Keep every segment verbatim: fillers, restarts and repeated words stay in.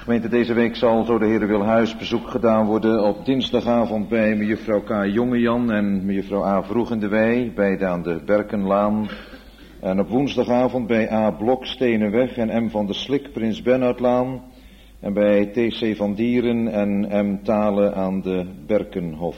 Gemeente, deze week zal, zo de Heer wil, huisbezoek gedaan worden op dinsdagavond bij mejuffrouw K. Jongejan en mejuffrouw A. Vroegendewij, beide aan de Berkenlaan. En op woensdagavond bij A. Blok Stenenweg en M. van der Slik, Prins Bernhardlaan. En bij T C van Dieren en M. Talen aan de Berkenhof.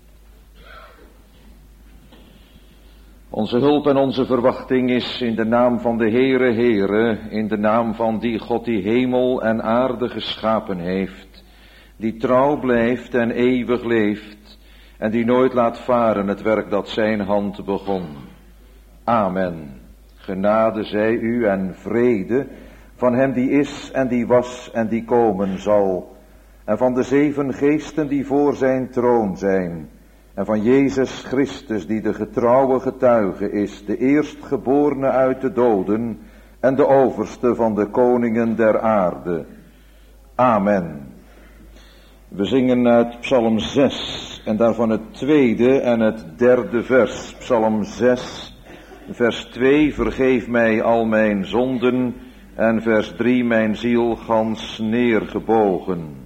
Onze hulp en onze verwachting is in de naam van de Heere Heere, in de naam van die God die hemel en aarde geschapen heeft, die trouw blijft en eeuwig leeft, en die nooit laat varen het werk dat zijn hand begon. Amen. Genade zij u en vrede van hem die is en die was en die komen zal, en van de zeven geesten die voor zijn troon zijn, en van Jezus Christus die de getrouwe getuige is, de eerstgeborene uit de doden en de overste van de koningen der aarde. Amen. We zingen uit Psalm zes en daarvan het tweede en het derde vers. Psalm zes, vers twee, vergeef mij al mijn zonden, en vers drie, mijn ziel gans neergebogen.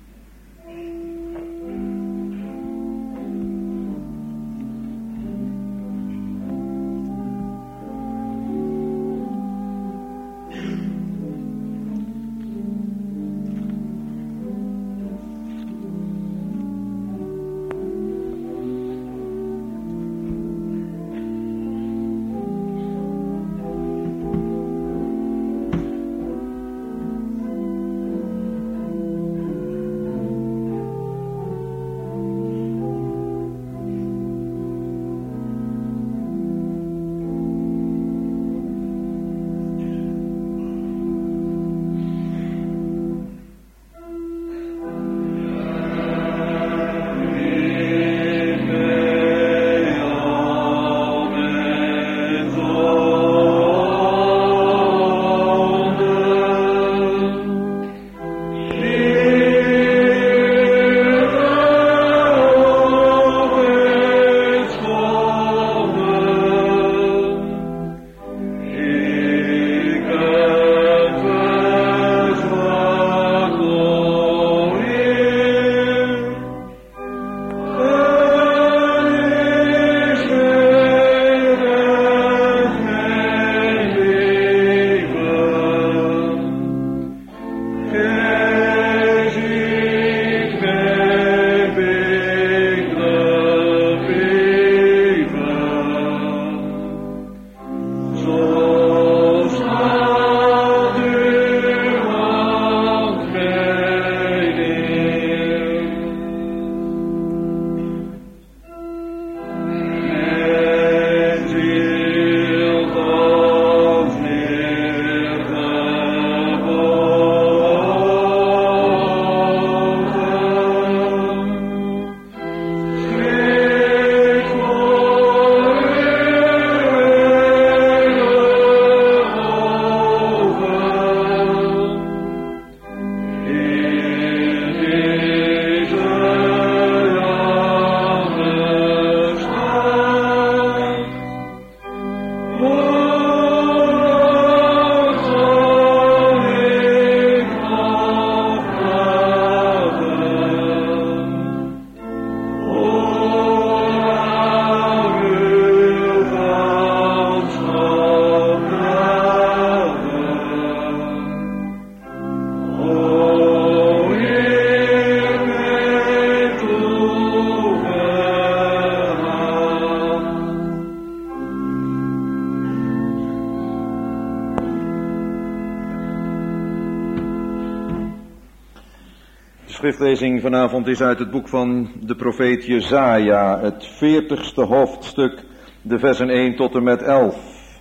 De schriftlezing vanavond is uit het boek van de profeet Jesaja, het veertigste hoofdstuk, de versen één tot en met elf.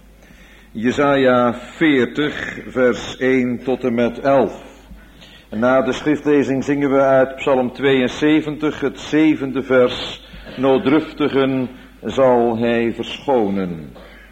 Jesaja veertig, vers één tot en met elf. En na de schriftlezing zingen we uit Psalm tweeënzeventig, het zevende vers, nooddruftigen zal hij verschonen.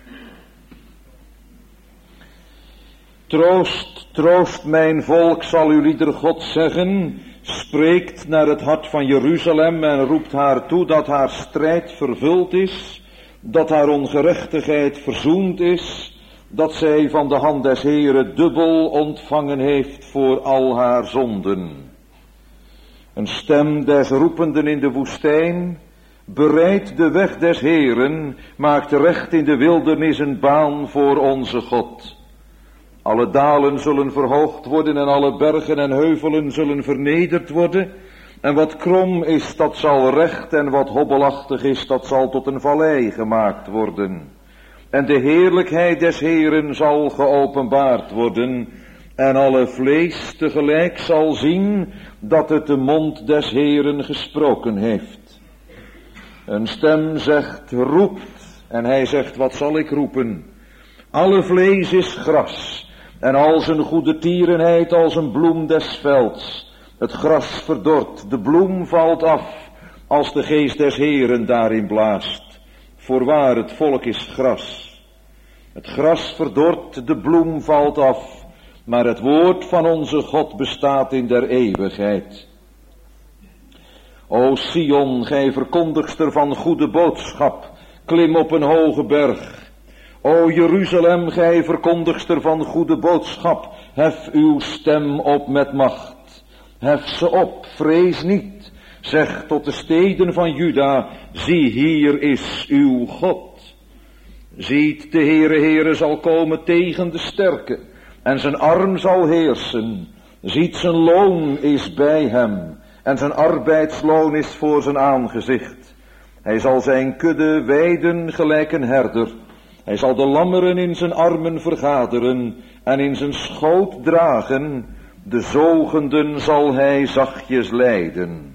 Troost, troost mijn volk, zal uw lieder God zeggen. Spreekt naar het hart van Jeruzalem en roept haar toe dat haar strijd vervuld is, dat haar ongerechtigheid verzoend is, dat zij van de hand des Heeren dubbel ontvangen heeft voor al haar zonden. Een stem des roependen in de woestijn, bereidt de weg des Heeren, maakt recht in de wildernis een baan voor onze God. Alle dalen zullen verhoogd worden en alle bergen en heuvelen zullen vernederd worden. En wat krom is, dat zal recht, en wat hobbelachtig is, dat zal tot een vallei gemaakt worden. En de heerlijkheid des Heeren zal geopenbaard worden, en alle vlees tegelijk zal zien dat het de mond des Heeren gesproken heeft. Een stem zegt, roept, en hij zegt, wat zal ik roepen? Alle vlees is gras, en al zijn goede tierenheid als een bloem des velds. Het gras verdort, de bloem valt af, als de geest des Heeren daarin blaast. Voorwaar, het volk is gras. Het gras verdort, de bloem valt af, maar het woord van onze God bestaat in der eeuwigheid. O Sion, gij verkondigster van goede boodschap, klim op een hoge berg. O Jeruzalem, gij verkondigster van goede boodschap, hef uw stem op met macht. Hef ze op, vrees niet. Zeg tot de steden van Juda, zie hier is uw God. Ziet, de Heere Heere zal komen tegen de sterke, en zijn arm zal heersen. Ziet, zijn loon is bij hem, en zijn arbeidsloon is voor zijn aangezicht. Hij zal zijn kudde weiden gelijk een herder. Hij zal de lammeren in zijn armen vergaderen, en in zijn schoot dragen. De zogenden zal hij zachtjes leiden.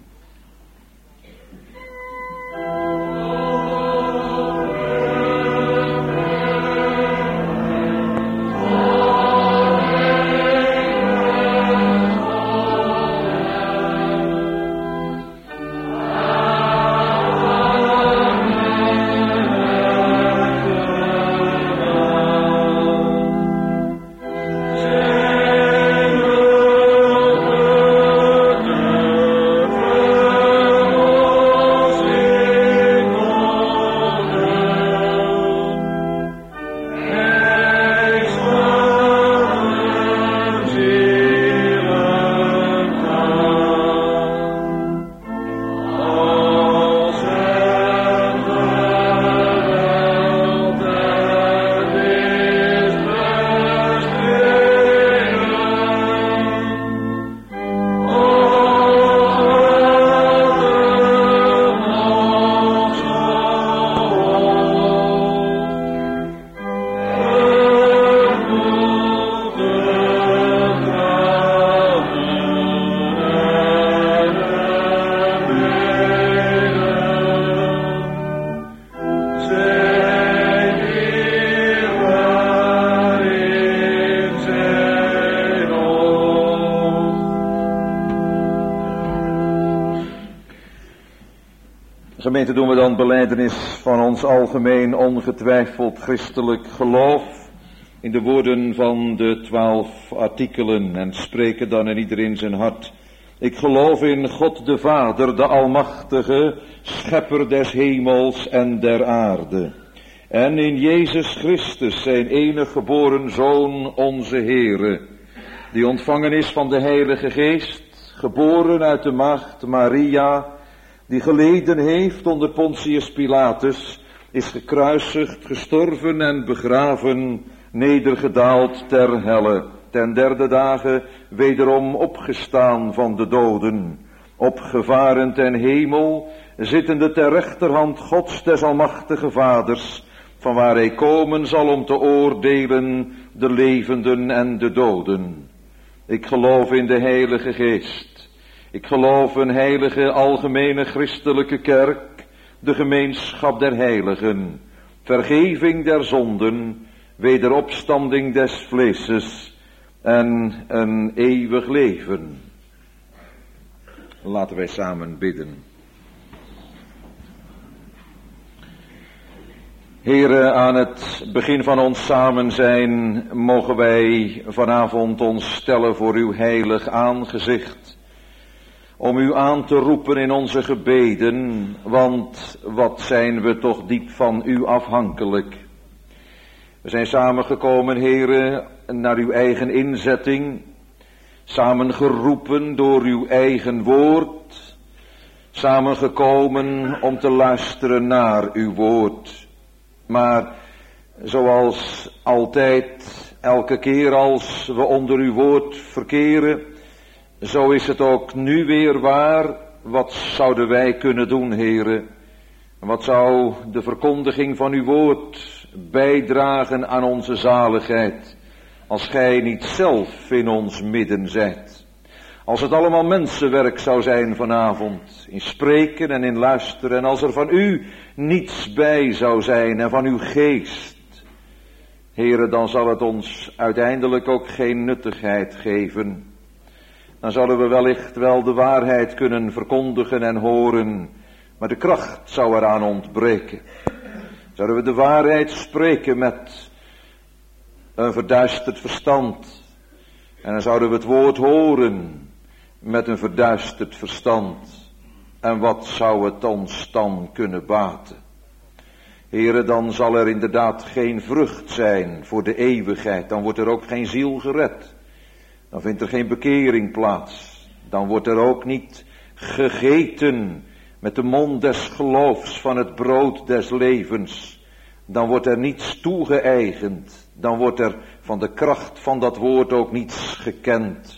Gemeente, doen we dan belijdenis van ons algemeen ongetwijfeld christelijk geloof in de woorden van de twaalf artikelen en spreken dan in iedereen zijn hart. Ik geloof in God de Vader, de Almachtige, Schepper des hemels en der aarde. En in Jezus Christus, zijn enig geboren Zoon, onze Heere, die ontvangen is van de Heilige Geest, geboren uit de maagd Maria, die geleden heeft onder Pontius Pilatus, is gekruisigd, gestorven en begraven, nedergedaald ter helle, ten derde dagen wederom opgestaan van de doden, opgevaren ten hemel, zittende ter rechterhand Gods des almachtige Vaders, van waar hij komen zal om te oordelen de levenden en de doden. Ik geloof in de Heilige Geest. Ik geloof een heilige algemene christelijke kerk, de gemeenschap der heiligen, vergeving der zonden, wederopstanding des vleeses en een eeuwig leven. Laten wij samen bidden. Heere, aan het begin van ons samen zijn mogen wij vanavond ons stellen voor uw heilig aangezicht, om u aan te roepen in onze gebeden, want wat zijn we toch diep van u afhankelijk. We zijn samengekomen, Heere, naar uw eigen inzetting, samengeroepen door uw eigen woord, samengekomen om te luisteren naar uw woord. Maar zoals altijd, elke keer als we onder uw woord verkeren, zo is het ook nu weer waar. Wat zouden wij kunnen doen, Heere? Wat zou de verkondiging van uw woord bijdragen aan onze zaligheid, als gij niet zelf in ons midden zijt? Als het allemaal mensenwerk zou zijn vanavond, in spreken en in luisteren, en als er van u niets bij zou zijn en van uw geest, Heere, dan zal het ons uiteindelijk ook geen nuttigheid geven. Dan zouden we wellicht wel de waarheid kunnen verkondigen en horen, maar de kracht zou eraan ontbreken. Zouden we de waarheid spreken met een verduisterd verstand, en dan zouden we het woord horen met een verduisterd verstand. En wat zou het ons dan kunnen baten? Heere, dan zal er inderdaad geen vrucht zijn voor de eeuwigheid. Dan wordt er ook geen ziel gered. Dan vindt er geen bekering plaats. Dan wordt er ook niet gegeten met de mond des geloofs van het brood des levens. Dan wordt er niets toegeëigend. Dan wordt er van de kracht van dat woord ook niets gekend.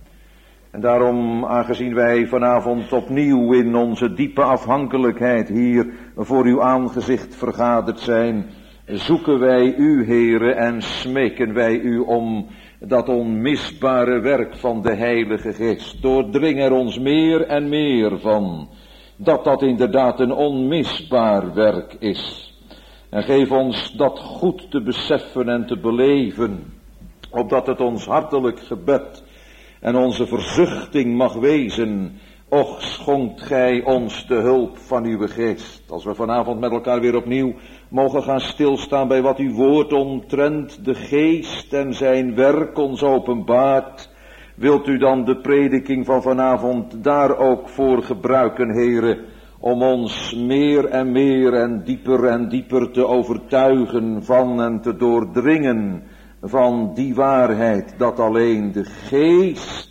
En daarom, aangezien wij vanavond opnieuw in onze diepe afhankelijkheid hier voor uw aangezicht vergaderd zijn, zoeken wij u, Heere, en smeken wij u om dat onmisbare werk van de Heilige Geest. Doordring er ons meer en meer van, dat dat inderdaad een onmisbaar werk is. En geef ons dat goed te beseffen en te beleven, opdat het ons hartelijk gebed en onze verzuchting mag wezen. Och, schonkt gij ons de hulp van uw geest. Als we vanavond met elkaar weer opnieuw mogen gaan stilstaan bij wat uw woord omtrent de geest en zijn werk ons openbaart, wilt u dan de prediking van vanavond daar ook voor gebruiken, Heere, om ons meer en meer en dieper en dieper te overtuigen van en te doordringen van die waarheid, dat alleen de geest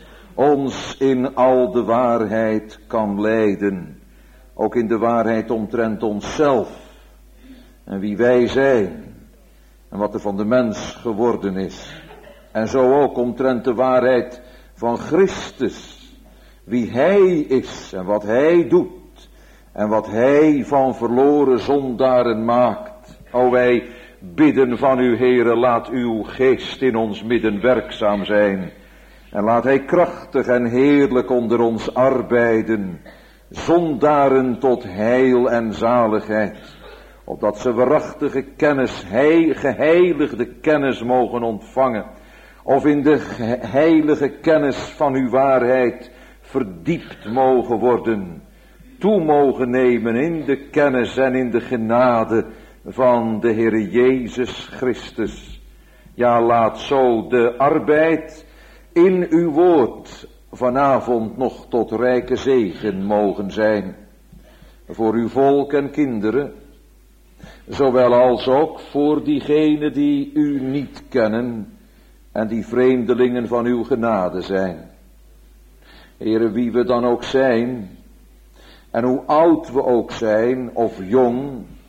ons in al de waarheid kan leiden. Ook in de waarheid omtrent onszelf en wie wij zijn en wat er van de mens geworden is. En zo ook omtrent de waarheid van Christus, wie hij is en wat hij doet en wat hij van verloren zondaren maakt. O, wij bidden van u, Heere, laat uw geest in ons midden werkzaam zijn. En laat hij krachtig en heerlijk onder ons arbeiden, zondaren tot heil en zaligheid, opdat ze waarachtige kennis, heil, geheiligde kennis mogen ontvangen, of in de heilige kennis van uw waarheid verdiept mogen worden, toe mogen nemen in de kennis en in de genade van de Heere Jezus Christus. Ja, laat zo de arbeid in uw woord vanavond nog tot rijke zegen mogen zijn. Voor uw volk en kinderen, zowel als ook voor diegenen die u niet kennen en die vreemdelingen van uw genade zijn. Heere, wie we dan ook zijn, en hoe oud we ook zijn of jong,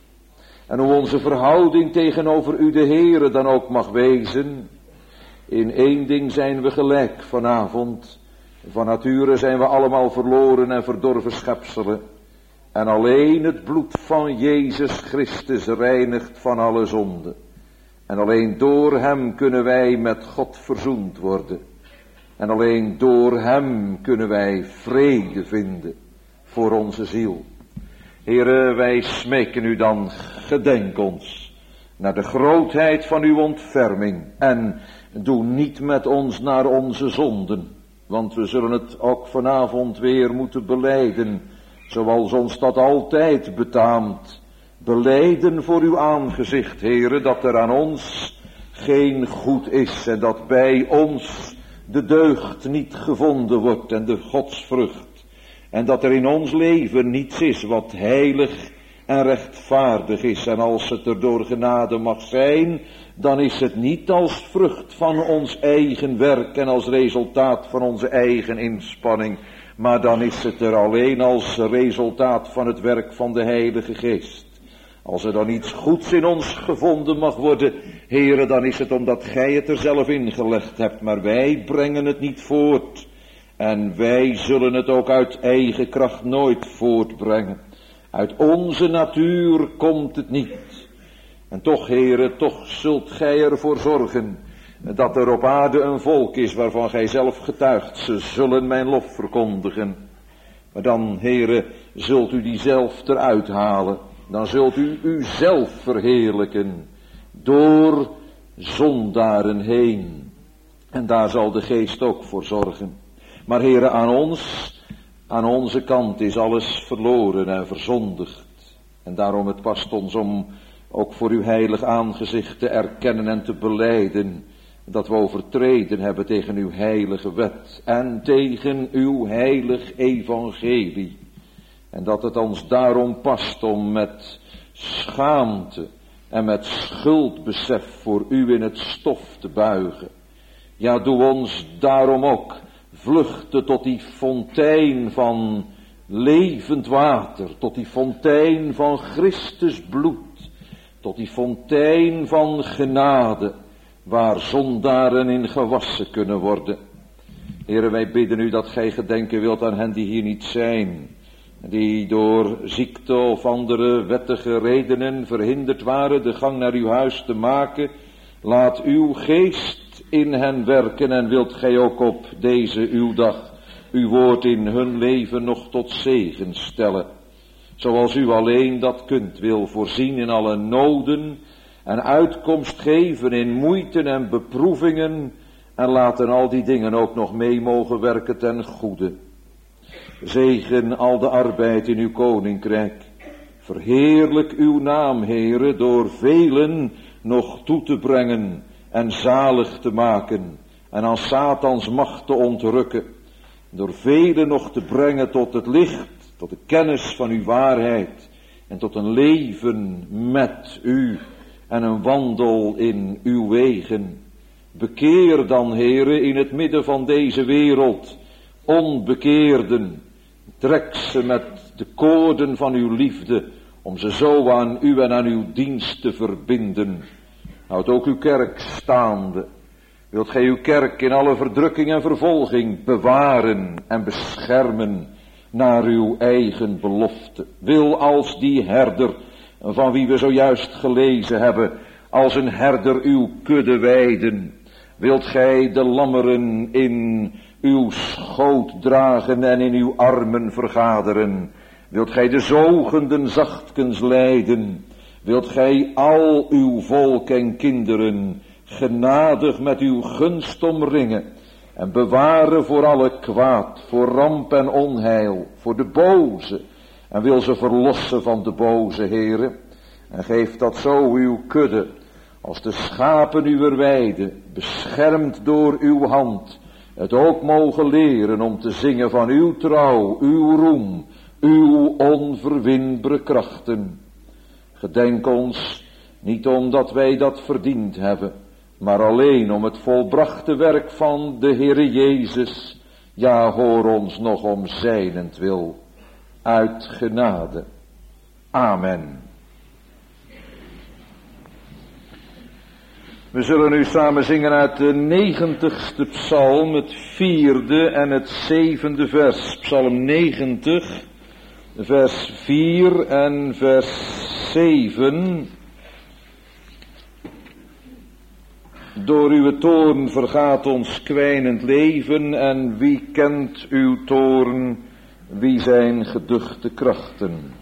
en hoe onze verhouding tegenover u de Heere dan ook mag wezen, in één ding zijn we gelijk vanavond. Van nature zijn we allemaal verloren en verdorven schepselen. En alleen het bloed van Jezus Christus reinigt van alle zonde. En alleen door hem kunnen wij met God verzoend worden. En alleen door hem kunnen wij vrede vinden voor onze ziel. Heere, wij smeken u dan, gedenk ons naar de grootheid van uw ontferming. En doe niet met ons naar onze zonden, want we zullen het ook vanavond weer moeten belijden, zoals ons dat altijd betaamt. Belijden voor uw aangezicht, Heere, dat er aan ons geen goed is en dat bij ons de deugd niet gevonden wordt en de godsvrucht. En dat er in ons leven niets is wat heilig en rechtvaardig is. En als het er door genade mag zijn, dan is het niet als vrucht van ons eigen werk en als resultaat van onze eigen inspanning, maar dan is het er alleen als resultaat van het werk van de Heilige Geest. Als er dan iets goeds in ons gevonden mag worden, Heere, dan is het omdat gij het er zelf ingelegd hebt, maar wij brengen het niet voort. En wij zullen het ook uit eigen kracht nooit voortbrengen. Uit onze natuur komt het niet. En toch, Heere, toch zult gij ervoor zorgen dat er op aarde een volk is waarvan gij zelf getuigt. Ze zullen mijn lof verkondigen. Maar dan, Heere, zult u die zelf eruit halen. Dan zult u uzelf verheerlijken door zondaren heen. En daar zal de Geest ook voor zorgen. Maar Heere, aan ons, aan onze kant is alles verloren en verzondigd. En daarom het past ons om ook voor uw heilig aangezicht te erkennen en te belijden dat we overtreden hebben tegen uw heilige wet en tegen uw heilig evangelie. En dat het ons daarom past om met schaamte en met schuldbesef voor u in het stof te buigen. Ja, doe ons daarom ook vluchten tot die fontein van levend water, tot die fontein van Christus bloed, tot die fontein van genade, waar zondaren in gewassen kunnen worden. Heere, wij bidden u dat gij gedenken wilt aan hen die hier niet zijn, die door ziekte of andere wettige redenen verhinderd waren de gang naar uw huis te maken. Laat uw geest in hen werken en wilt gij ook op deze uw dag uw woord in hun leven nog tot zegen stellen. Zoals u alleen dat kunt, wil voorzien in alle noden en uitkomst geven in moeiten en beproevingen en laten al die dingen ook nog mee mogen werken ten goede. Zegen al de arbeid in uw koninkrijk. Verheerlijk uw naam, Heere, door velen nog toe te brengen en zalig te maken en aan Satans macht te ontrukken. Door velen nog te brengen tot het licht, tot de kennis van uw waarheid en tot een leven met u en een wandel in uw wegen. Bekeer dan, Heere, in het midden van deze wereld onbekeerden. Trek ze met de koorden van uw liefde, om ze zo aan u en aan uw dienst te verbinden. Houd ook uw kerk staande. Wilt gij uw kerk in alle verdrukking en vervolging bewaren en beschermen naar uw eigen belofte. Wil als die herder, van wie we zojuist gelezen hebben, als een herder uw kudde weiden. Wilt gij de lammeren in uw schoot dragen en in uw armen vergaderen. Wilt gij de zogenden zachtkens leiden. Wilt gij al uw volk en kinderen genadig met uw gunst omringen en bewaren voor alle kwaad, voor ramp en onheil, voor de boze, en wil ze verlossen van de boze, Heere, en geef dat zo uw kudde, als de schapen uwer weide, beschermd door uw hand, het ook mogen leren om te zingen van uw trouw, uw roem, uw onverwinbare krachten. Gedenk ons, niet omdat wij dat verdiend hebben, maar alleen om het volbrachte werk van de Heere Jezus. Ja, hoor ons nog om zijnentwil, uit genade. Amen. We zullen nu samen zingen uit de negentigste psalm, het vierde en het zevende vers. Psalm negentig, vers vier en vers zeven. Door uw toorn vergaat ons kwijnend leven, en wie kent uw toorn, wie zijn geduchte krachten.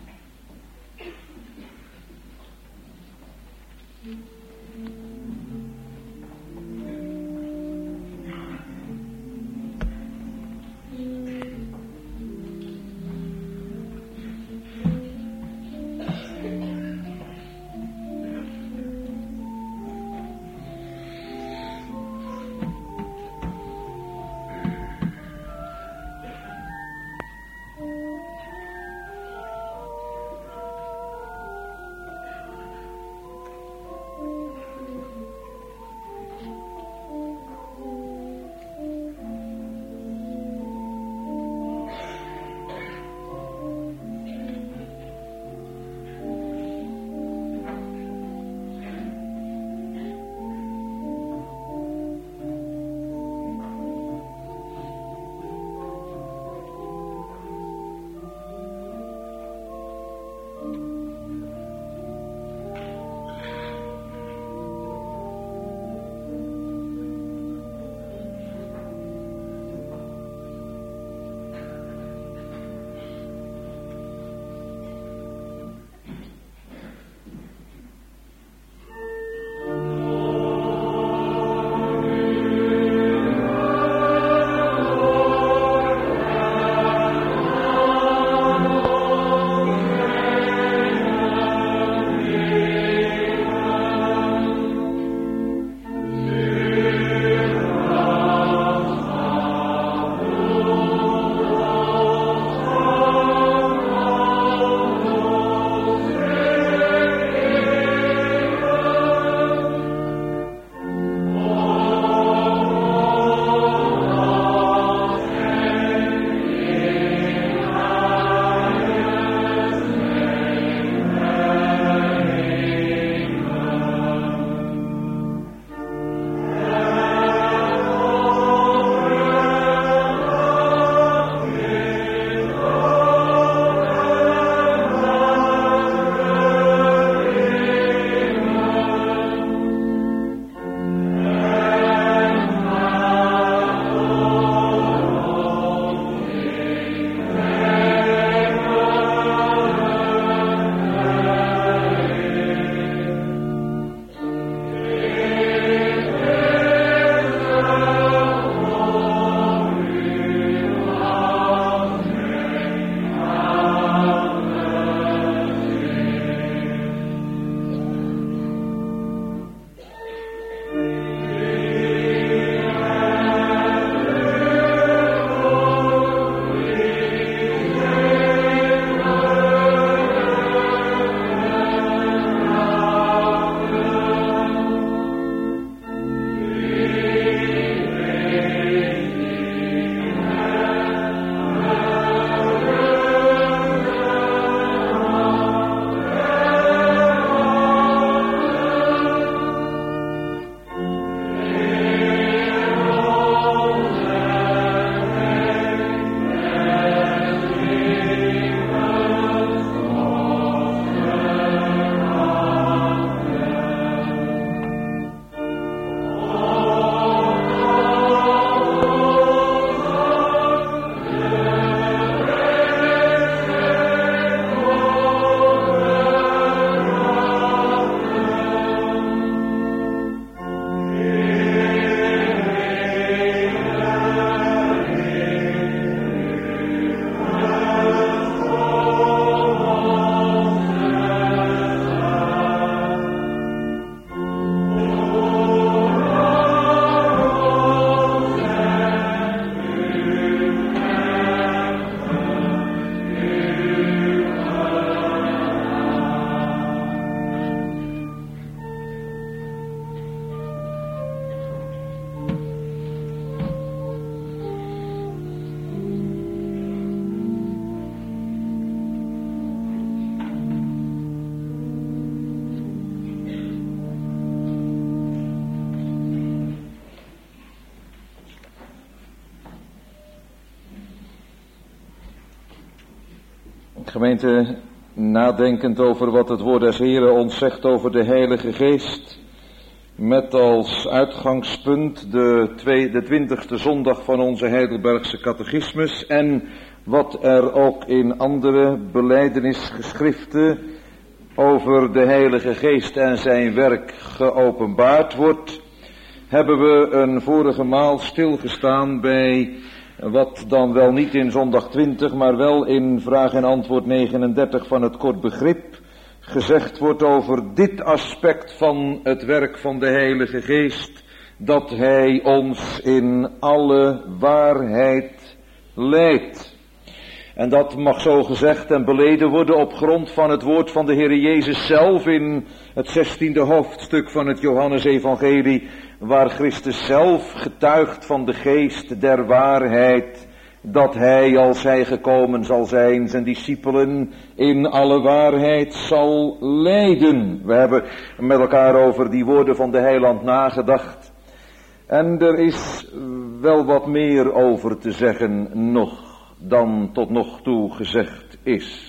Gemeente, nadenkend over wat het woord des Heren ons zegt over de Heilige Geest, met als uitgangspunt de, twee, de twintigste zondag van onze Heidelbergse catechismus en wat er ook in andere belijdenisgeschriften over de Heilige Geest en zijn werk geopenbaard wordt, hebben we een vorige maal stilgestaan bij wat dan wel niet in zondag twintig, maar wel in vraag en antwoord negenendertig van het kort begrip gezegd wordt over dit aspect van het werk van de Heilige Geest, dat Hij ons in alle waarheid leidt. En dat mag zo gezegd en beleden worden op grond van het woord van de Heer Jezus zelf in het zestiende hoofdstuk van het Johannesevangelie, waar Christus zelf getuigt van de geest der waarheid, dat Hij, als Hij gekomen zal zijn, zijn discipelen in alle waarheid zal leiden. We hebben met elkaar over die woorden van de Heiland nagedacht. En er is wel wat meer over te zeggen nog, dan tot nog toe gezegd is.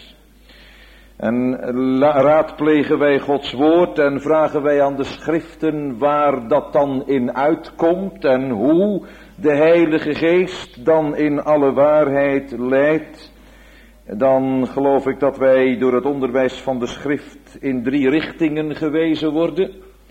En raadplegen wij Gods woord en vragen wij aan de schriften waar dat dan in uitkomt en hoe de Heilige Geest dan in alle waarheid leidt. Dan geloof ik dat wij door het onderwijs van de schrift in drie richtingen gewezen worden.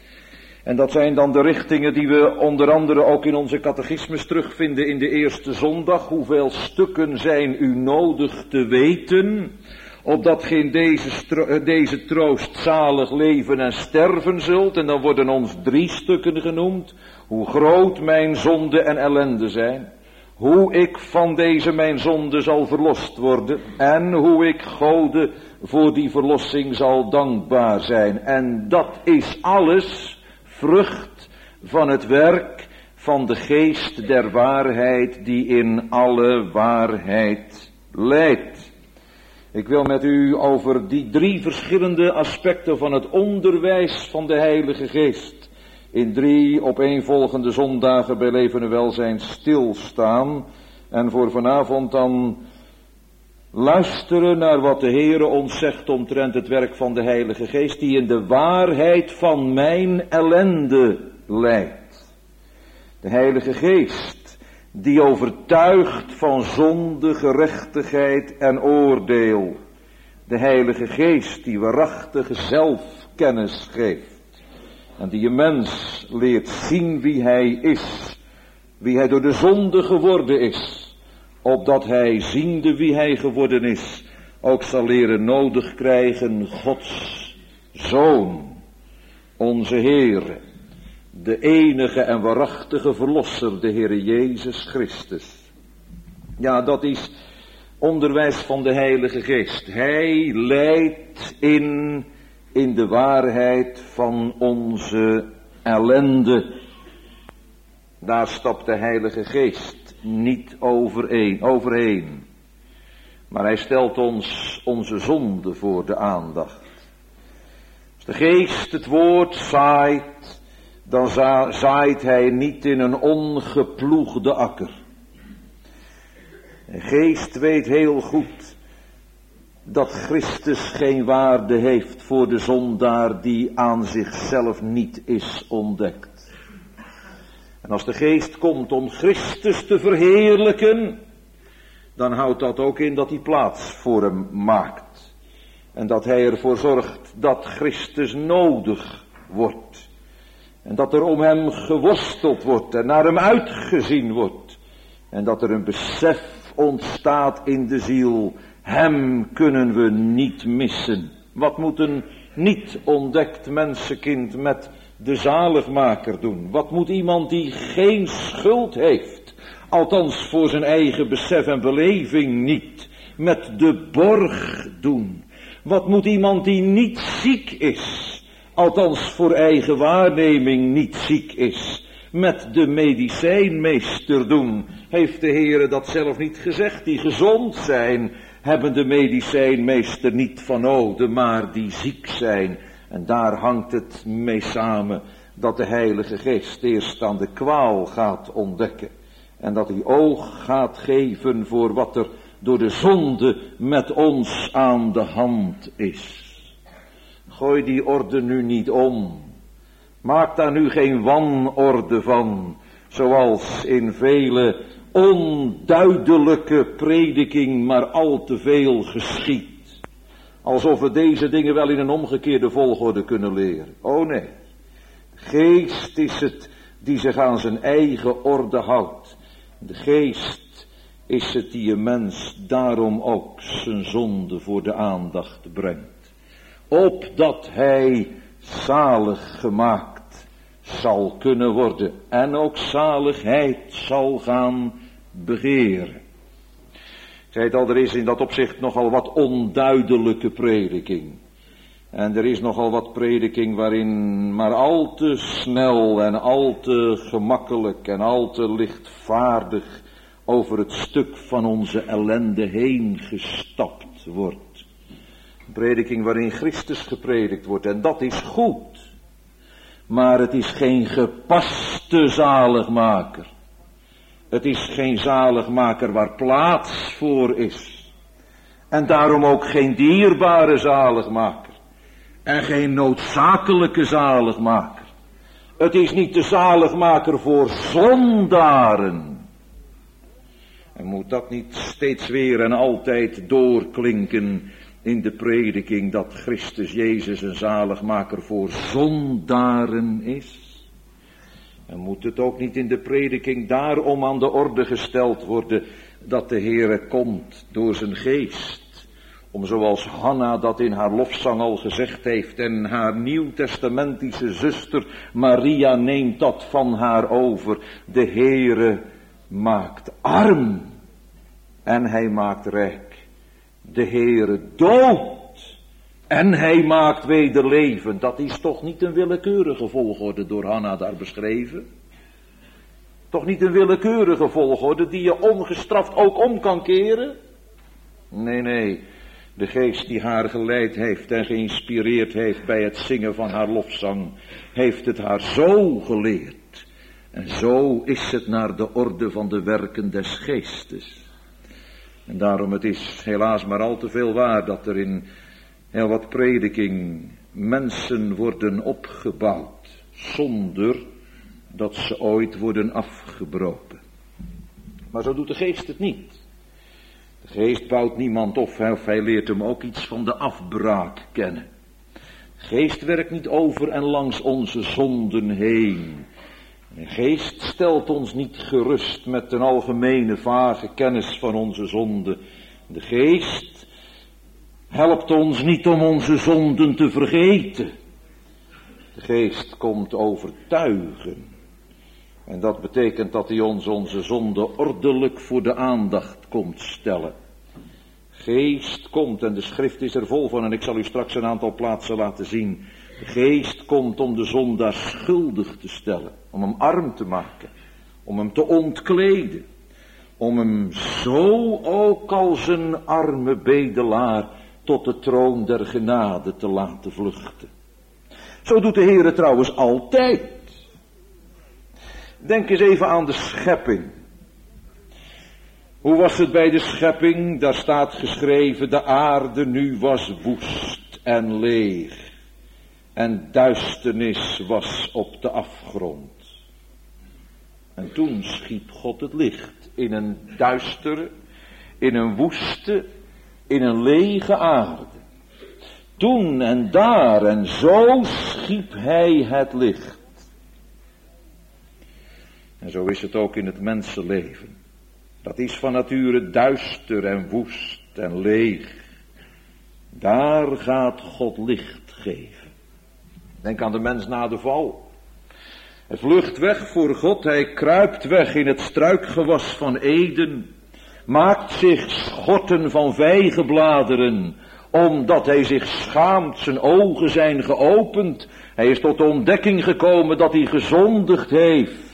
En dat zijn dan de richtingen die we onder andere ook in onze catechismus terugvinden in de eerste zondag. Hoeveel stukken zijn u nodig te weten, opdat ge in deze, deze troost zalig leven en sterven zult. En dan worden ons drie stukken genoemd. Hoe groot mijn zonde en ellende zijn. Hoe ik van deze mijn zonde zal verlost worden. En hoe ik Gode voor die verlossing zal dankbaar zijn. En dat is alles vrucht van het werk van de geest der waarheid die in alle waarheid leidt. Ik wil met u over die drie verschillende aspecten van het onderwijs van de Heilige Geest in drie opeenvolgende zondagen bij Leven en Welzijn stilstaan en voor vanavond dan luisteren naar wat de Heere ons zegt omtrent het werk van de Heilige Geest die in de waarheid van mijn ellende leidt. De Heilige Geest die overtuigt van zonde, gerechtigheid en oordeel. De Heilige Geest die waarachtige zelfkennis geeft. En die een mens leert zien wie hij is. Wie hij door de zonde geworden is. Opdat hij, ziende wie hij geworden is, ook zal leren nodig krijgen Gods Zoon, onze Heere, de enige en waarachtige Verlosser, de Heere Jezus Christus. Ja, dat is onderwijs van de Heilige Geest. Hij leidt in, in de waarheid van onze ellende. Daar stapt de Heilige Geest niet overheen, overheen. Maar hij stelt ons onze zonde voor de aandacht. Als de Geest het woord zaait, dan za- zaait hij niet in een ongeploegde akker. De Geest weet heel goed dat Christus geen waarde heeft voor de zondaar die aan zichzelf niet is ontdekt. En als de Geest komt om Christus te verheerlijken, dan houdt dat ook in dat hij plaats voor hem maakt. En dat hij ervoor zorgt dat Christus nodig wordt. En dat er om hem geworsteld wordt en naar hem uitgezien wordt. En dat er een besef ontstaat in de ziel. Hem kunnen we niet missen. Wat moet een niet ontdekt mensenkind met de zaligmaker doen? Wat moet iemand die geen schuld heeft, althans voor zijn eigen besef en beleving niet, met de borg doen? Wat moet iemand die niet ziek is, althans voor eigen waarneming niet ziek is, met de medicijnmeester doen? Heeft de Heere dat zelf niet gezegd? Die gezond zijn, hebben de medicijnmeester niet van noden, maar die ziek zijn. En daar hangt het mee samen dat de Heilige Geest eerst aan de kwaal gaat ontdekken. En dat hij oog gaat geven voor wat er door de zonde met ons aan de hand is. Gooi die orde nu niet om. Maak daar nu geen wanorde van, zoals in vele onduidelijke prediking maar al te veel geschiet. Alsof we deze dingen wel in een omgekeerde volgorde kunnen leren. Oh nee, geest is het die zich aan zijn eigen orde houdt. De geest is het die een mens daarom ook zijn zonde voor de aandacht brengt. Opdat hij zalig gemaakt zal kunnen worden en ook zaligheid zal gaan begeren. Ik zei het al, er is in dat opzicht nogal wat onduidelijke prediking. En er is nogal wat prediking waarin maar al te snel en al te gemakkelijk en al te lichtvaardig over het stuk van onze ellende heen gestapt wordt. Een prediking waarin Christus gepredikt wordt en dat is goed. Maar het is geen gepaste zaligmaker. Het is geen zaligmaker waar plaats voor is. En daarom ook geen dierbare zaligmaker. En geen noodzakelijke zaligmaker. Het is niet de zaligmaker voor zondaren. En moet dat niet steeds weer en altijd doorklinken in de prediking dat Christus Jezus een zaligmaker voor zondaren is? En moet het ook niet in de prediking daarom aan de orde gesteld worden dat de Heere komt door zijn geest? Om zoals Hanna dat in haar lofzang al gezegd heeft en haar nieuwtestamentische zuster Maria neemt dat van haar over. De Heere maakt arm en hij maakt rijk. De Heere dood en hij maakt wederlevend. Dat is toch niet een willekeurige volgorde door Hanna daar beschreven? Toch niet een willekeurige volgorde die je ongestraft ook om kan keren? Nee, nee. De geest die haar geleid heeft en geïnspireerd heeft bij het zingen van haar lofzang, heeft het haar zo geleerd. En zo is het naar de orde van de werken des geestes. En daarom het is helaas maar al te veel waar dat er in heel wat prediking mensen worden opgebouwd, zonder dat ze ooit worden afgebroken. Maar zo doet de geest het niet. De geest bouwt niemand op, of hij leert hem ook iets van de afbraak kennen. De geest werkt niet over en langs onze zonden heen. De geest stelt ons niet gerust met een algemene vage kennis van onze zonden. De geest helpt ons niet om onze zonden te vergeten. De geest komt overtuigen. En dat betekent dat hij ons onze zonde ordelijk voor de aandacht komt stellen. Geest komt, en de schrift is er vol van, en ik zal u straks een aantal plaatsen laten zien. De geest komt om de zondaar schuldig te stellen, om hem arm te maken, om hem te ontkleden, om hem zo ook als een arme bedelaar tot de troon der genade te laten vluchten. Zo doet de Heere trouwens altijd. Denk eens even aan de schepping. Hoe was het bij de schepping? Daar staat geschreven, de aarde nu was woest en leeg. En duisternis was op de afgrond. En toen schiep God het licht in een duistere, in een woeste, in een lege aarde. Toen en daar en zo schiep hij het licht. En zo is het ook in het mensenleven. Dat is van nature duister en woest en leeg. Daar gaat God licht geven. Denk aan de mens na de val. Hij vlucht weg voor God, hij kruipt weg in het struikgewas van Eden. Maakt zich schorten van vijgenbladeren, omdat hij zich schaamt, zijn ogen zijn geopend. Hij is tot de ontdekking gekomen dat hij gezondigd heeft.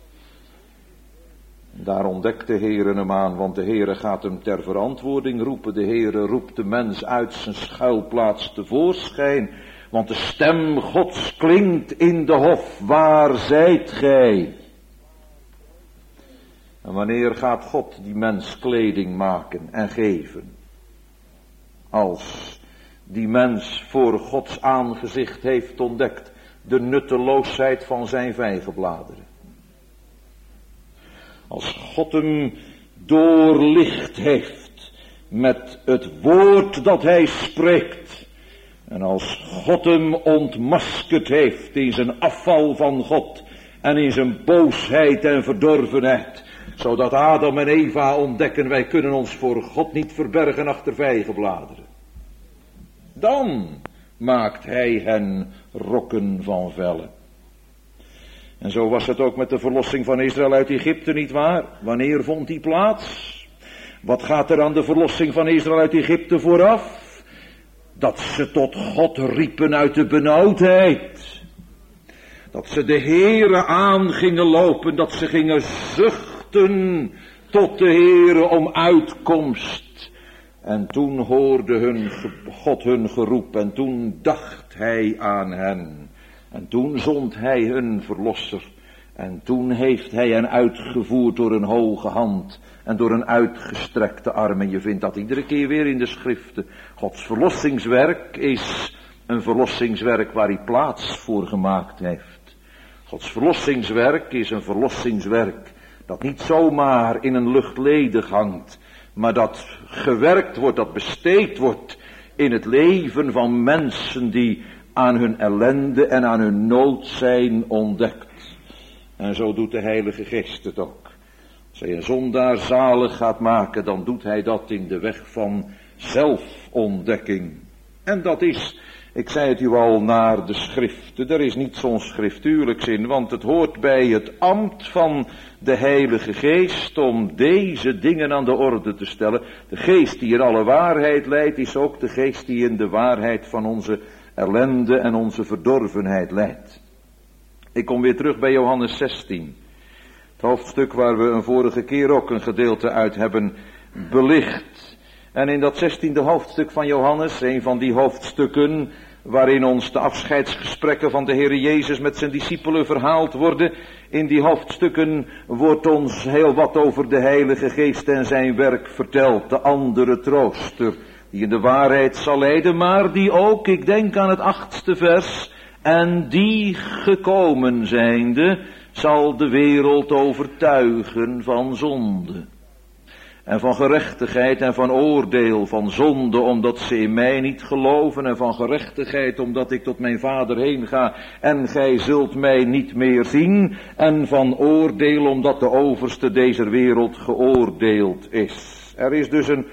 Daar ontdekt de Heere hem aan, want de Heere gaat hem ter verantwoording roepen. De Heere roept de mens uit zijn schuilplaats tevoorschijn. Want de stem Gods klinkt in de hof, waar zijt gij? En wanneer gaat God die mens kleding maken en geven? Als die mens voor Gods aangezicht heeft ontdekt de nutteloosheid van zijn vijgenbladeren. Als God hem doorlicht heeft met het woord dat hij spreekt. En als God hem ontmaskerd heeft in zijn afval van God en in zijn boosheid en verdorvenheid. Zodat Adam en Eva ontdekken, wij kunnen ons voor God niet verbergen achter vijgenbladeren. Dan maakt hij hen rokken van vellen. En zo was het ook met de verlossing van Israël uit Egypte, niet waar? Wanneer vond die plaats? Wat gaat er aan de verlossing van Israël uit Egypte vooraf? Dat ze tot God riepen uit de benauwdheid. Dat ze de Heere aan gingen lopen, dat ze gingen zuchten tot de Heere om uitkomst. En toen hoorde hun, God hun geroep en toen dacht hij aan hen. En toen zond hij hun verlosser. En toen heeft hij hen uitgevoerd door een hoge hand en door een uitgestrekte arm. En je vindt dat iedere keer weer in de schriften. Gods verlossingswerk is een verlossingswerk waar hij plaats voor gemaakt heeft. Gods verlossingswerk is een verlossingswerk dat niet zomaar in een lucht ledig hangt, maar dat gewerkt wordt, dat besteed wordt in het leven van mensen die aan hun ellende en aan hun nood zijn ontdekt. En zo doet de Heilige Geest het ook. Als hij een zondaar zalig gaat maken, dan doet hij dat in de weg van zelfontdekking. En dat is, ik zei het u al, naar de schriften. Er is niet zo'n schriftuurlijks in, want het hoort bij het ambt van de Heilige Geest om deze dingen aan de orde te stellen. De geest die in alle waarheid leidt, is ook de geest die in de waarheid van onze ellende en onze verdorvenheid leidt. Ik kom weer terug bij Johannes zestien. Het hoofdstuk waar we een vorige keer ook een gedeelte uit hebben belicht. En in dat zestiende hoofdstuk van Johannes, een van die hoofdstukken waarin ons de afscheidsgesprekken van de Heere Jezus met zijn discipelen verhaald worden. In die hoofdstukken wordt ons heel wat over de Heilige Geest en zijn werk verteld. De andere trooster die in de waarheid zal leiden, maar die ook, ik denk aan het achtste vers, en die gekomen zijnde zal de wereld overtuigen van zonde. En van gerechtigheid en van oordeel, van zonde omdat ze in mij niet geloven, en van gerechtigheid omdat ik tot mijn Vader heen ga en gij zult mij niet meer zien, en van oordeel omdat de overste deze wereld geoordeeld is. Er is dus een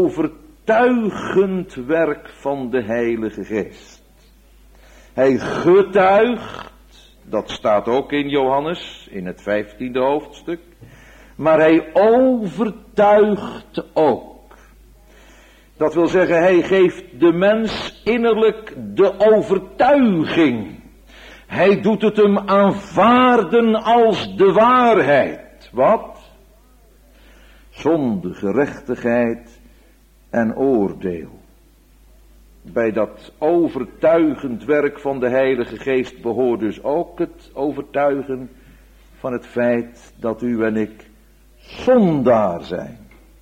overtuigend werk van de Heilige Geest. Hij getuigt, dat staat ook in Johannes, in het vijftiende hoofdstuk. Maar hij overtuigt ook. Dat wil zeggen, hij geeft de mens innerlijk de overtuiging. Hij doet het hem aanvaarden als de waarheid. Wat? Zonde, gerechtigheid en oordeel. Bij dat overtuigend werk van de Heilige Geest behoort dus ook het overtuigen van het feit dat u en ik zondaar zijn.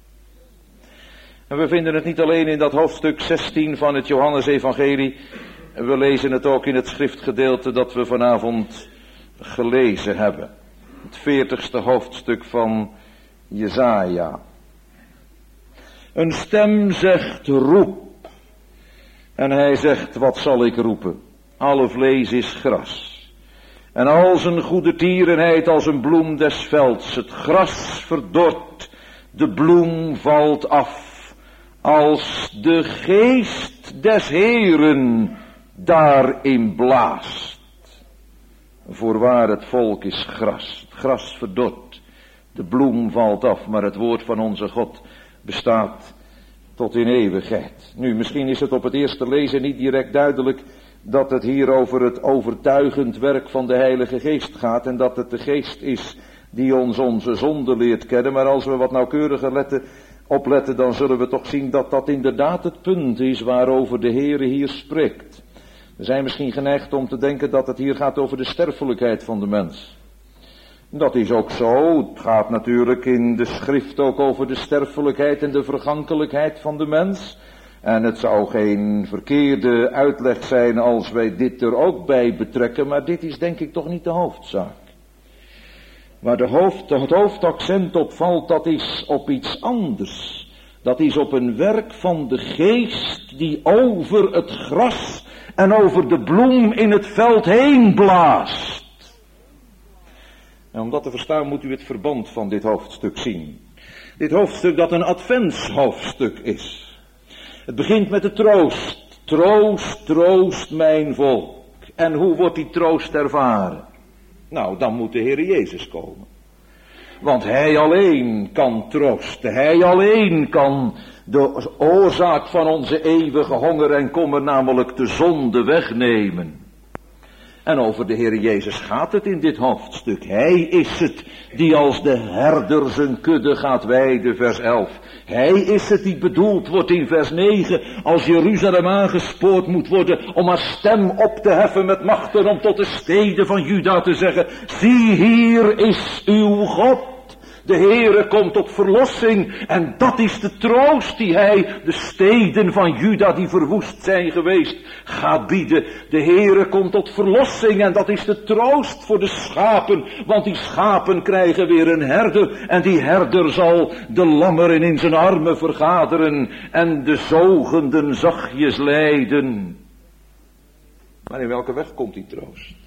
En we vinden het niet alleen in dat hoofdstuk zestien van het Johannesevangelie. We lezen het ook in het schriftgedeelte dat we vanavond gelezen hebben. Het veertigste hoofdstuk van Jesaja. Een stem zegt roep. En hij zegt, wat zal ik roepen? Alle vlees is gras. En als een goede tierenheid als een bloem des velds. Het gras verdort, de bloem valt af. Als de geest des Heeren daarin blaast. Voorwaar het volk is gras. Het gras verdort, de bloem valt af. Maar het woord van onze God bestaat tot in eeuwigheid. Nu, misschien is het op het eerste lezen niet direct duidelijk dat het hier over het overtuigend werk van de Heilige Geest gaat en dat het de Geest is die ons onze zonde leert kennen. Maar als we wat nauwkeuriger letten, opletten, dan zullen we toch zien dat dat inderdaad het punt is waarover de Heere hier spreekt. We zijn misschien geneigd om te denken dat het hier gaat over de sterfelijkheid van de mens. Dat is ook zo. Het gaat natuurlijk in de schrift ook over de sterfelijkheid en de vergankelijkheid van de mens. En het zou geen verkeerde uitleg zijn als wij dit er ook bij betrekken, maar dit is denk ik toch niet de hoofdzaak. Waar de hoofd, het hoofdaccent op valt, dat is op iets anders. Dat is op een werk van de geest die over het gras en over de bloem in het veld heen blaast. En om dat te verstaan moet u het verband van dit hoofdstuk zien. Dit hoofdstuk dat een adventshoofdstuk is. Het begint met de troost. Troost, troost mijn volk. En hoe wordt die troost ervaren? Nou, dan moet de Heer Jezus komen. Want Hij alleen kan troosten. Hij alleen kan de oorzaak van onze eeuwige honger en kommer, namelijk de zonde, wegnemen. En over de Heer Jezus gaat het in dit hoofdstuk. Hij is het die als de herder zijn kudde gaat weiden, vers elf. Hij is het die bedoeld wordt in vers negen, als Jeruzalem aangespoord moet worden om haar stem op te heffen met machten om tot de steden van Juda te zeggen, zie hier is uw God. De Heere komt tot verlossing en dat is de troost die Hij de steden van Juda die verwoest zijn geweest gaat bieden. De Heere komt tot verlossing en dat is de troost voor de schapen, want die schapen krijgen weer een herder en die herder zal de lammeren in zijn armen vergaderen en de zogenden zachtjes leiden. Maar in welke weg komt die troost?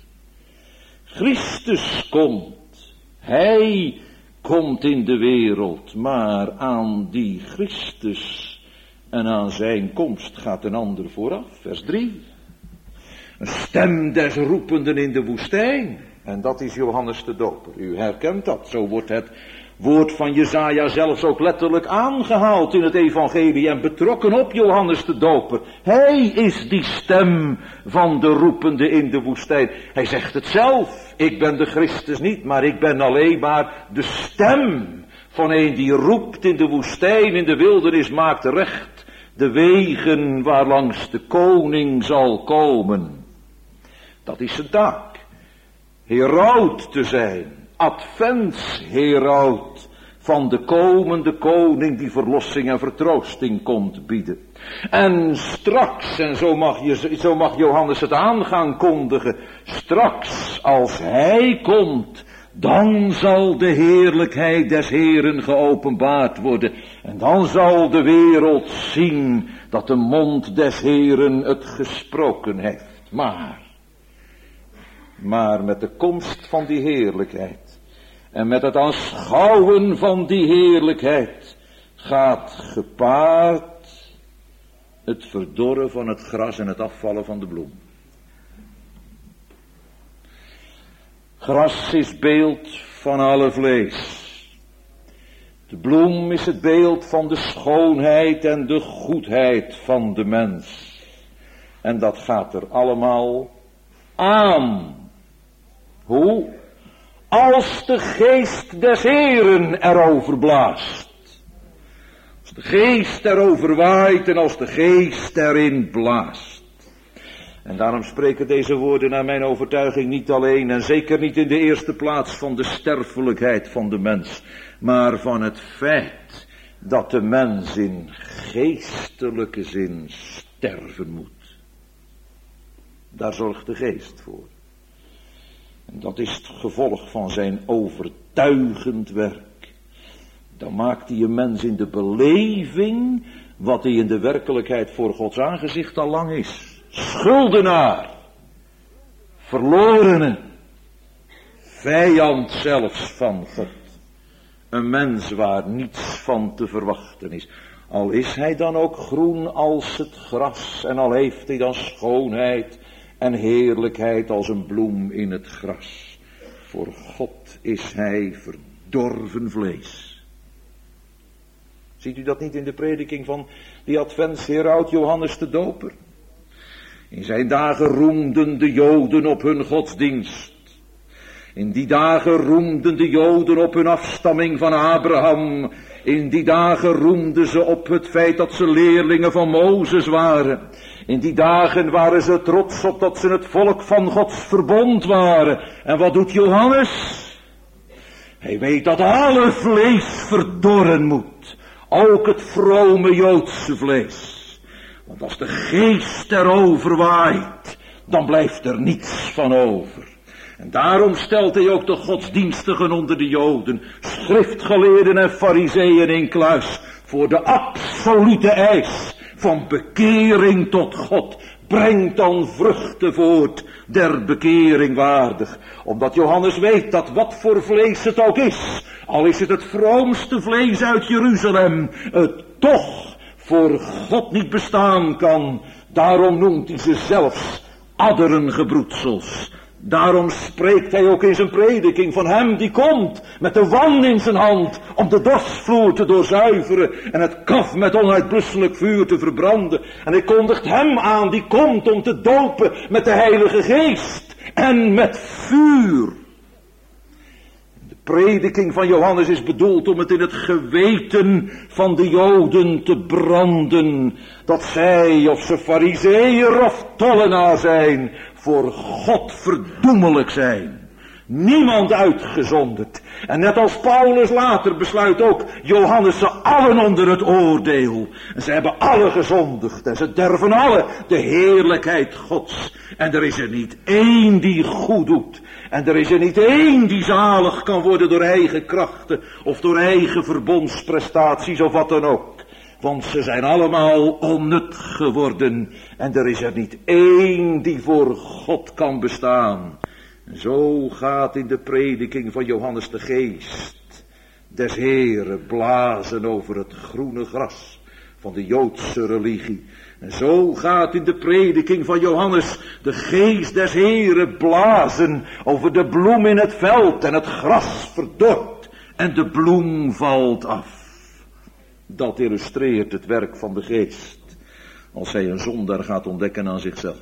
Christus komt, Hij komt in de wereld, maar aan die Christus en aan zijn komst gaat een ander vooraf. Vers drie. Een stem des roependen in de woestijn. En dat is Johannes de Doper. U herkent dat. Zo wordt het woord van Jesaja zelfs ook letterlijk aangehaald in het evangelie en betrokken op Johannes de Doper. Hij is die stem van de roepende in de woestijn. Hij zegt het zelf. Ik ben de Christus niet, maar ik ben alleen maar de stem van een die roept in de woestijn, in de wildernis, maakt recht de wegen waarlangs de koning zal komen. Dat is zijn taak. Heraut te zijn. Adventsheraut van de komende koning die verlossing en vertroosting komt bieden. En straks, en zo mag, je, zo mag Johannes het aan gaan kondigen, straks als hij komt, dan zal de heerlijkheid des Heeren geopenbaard worden. En dan zal de wereld zien dat de mond des Heeren het gesproken heeft. Maar, maar met de komst van die heerlijkheid en met het aanschouwen van die heerlijkheid gaat gepaard het verdorren van het gras en het afvallen van de bloem. Gras is beeld van alle vlees. De bloem is het beeld van de schoonheid en de goedheid van de mens. En dat gaat er allemaal aan. Hoe? Als de geest des Heeren erover blaast. Als de geest erover waait en als de geest erin blaast. En daarom spreken deze woorden naar mijn overtuiging niet alleen en zeker niet in de eerste plaats van de sterfelijkheid van de mens, maar van het feit dat de mens in geestelijke zin sterven moet. Daar zorgt de geest voor. En dat is het gevolg van zijn overtuigend werk. Dan maakt hij een mens in de beleving wat hij in de werkelijkheid voor Gods aangezicht al lang is. Schuldenaar, verlorene, vijand zelfs van God. Een mens waar niets van te verwachten is. Al is hij dan ook groen als het gras en al heeft hij dan schoonheid en heerlijkheid als een bloem in het gras. Voor God is hij verdorven vlees. Ziet u dat niet in de prediking van die adventsheraut Johannes de Doper? In zijn dagen roemden de Joden op hun godsdienst. In die dagen roemden de Joden op hun afstamming van Abraham. In die dagen roemden ze op het feit dat ze leerlingen van Mozes waren. In die dagen waren ze trots op dat ze het volk van Gods verbond waren. En wat doet Johannes? Hij weet dat alle vlees verdorren moet. Ook het vrome Joodse vlees. Want als de geest erover waait, dan blijft er niets van over. En daarom stelt hij ook de godsdienstigen onder de Joden, schriftgeleerden en farizeeën in kluis, voor de absolute eis van bekering tot God. Breng dan vruchten voort, der bekering waardig. Omdat Johannes weet dat wat voor vlees het ook is, al is het het vroomste vlees uit Jeruzalem, het toch voor God niet bestaan kan. Daarom noemt hij ze zelfs adderengebroedsels. Daarom spreekt hij ook in zijn prediking van hem die komt met de wan in zijn hand om de dorsvloer te doorzuiveren en het kaf met onuitblusselijk vuur te verbranden. En hij kondigt hem aan die komt om te dopen met de Heilige Geest en met vuur. De prediking van Johannes is bedoeld om het in het geweten van de Joden te branden, dat zij, of ze farizeeër of tollenaar zijn, voor God verdoemelijk zijn. Niemand uitgezonderd. En net als Paulus later besluit ook Johannes ze allen onder het oordeel. En ze hebben alle gezondigd en ze derven alle de heerlijkheid Gods. En er is er niet één die goed doet. En er is er niet één die zalig kan worden door eigen krachten of door eigen verbondsprestaties of wat dan ook. Want ze zijn allemaal onnut geworden. En er is er niet één die voor God kan bestaan. En zo gaat in de prediking van Johannes de Geest des Heren blazen over het groene gras van de Joodse religie. En zo gaat in de prediking van Johannes de Geest des Heren blazen over de bloem in het veld en het gras verdort en de bloem valt af. Dat illustreert het werk van de Geest als hij een zondaar gaat ontdekken aan zichzelf.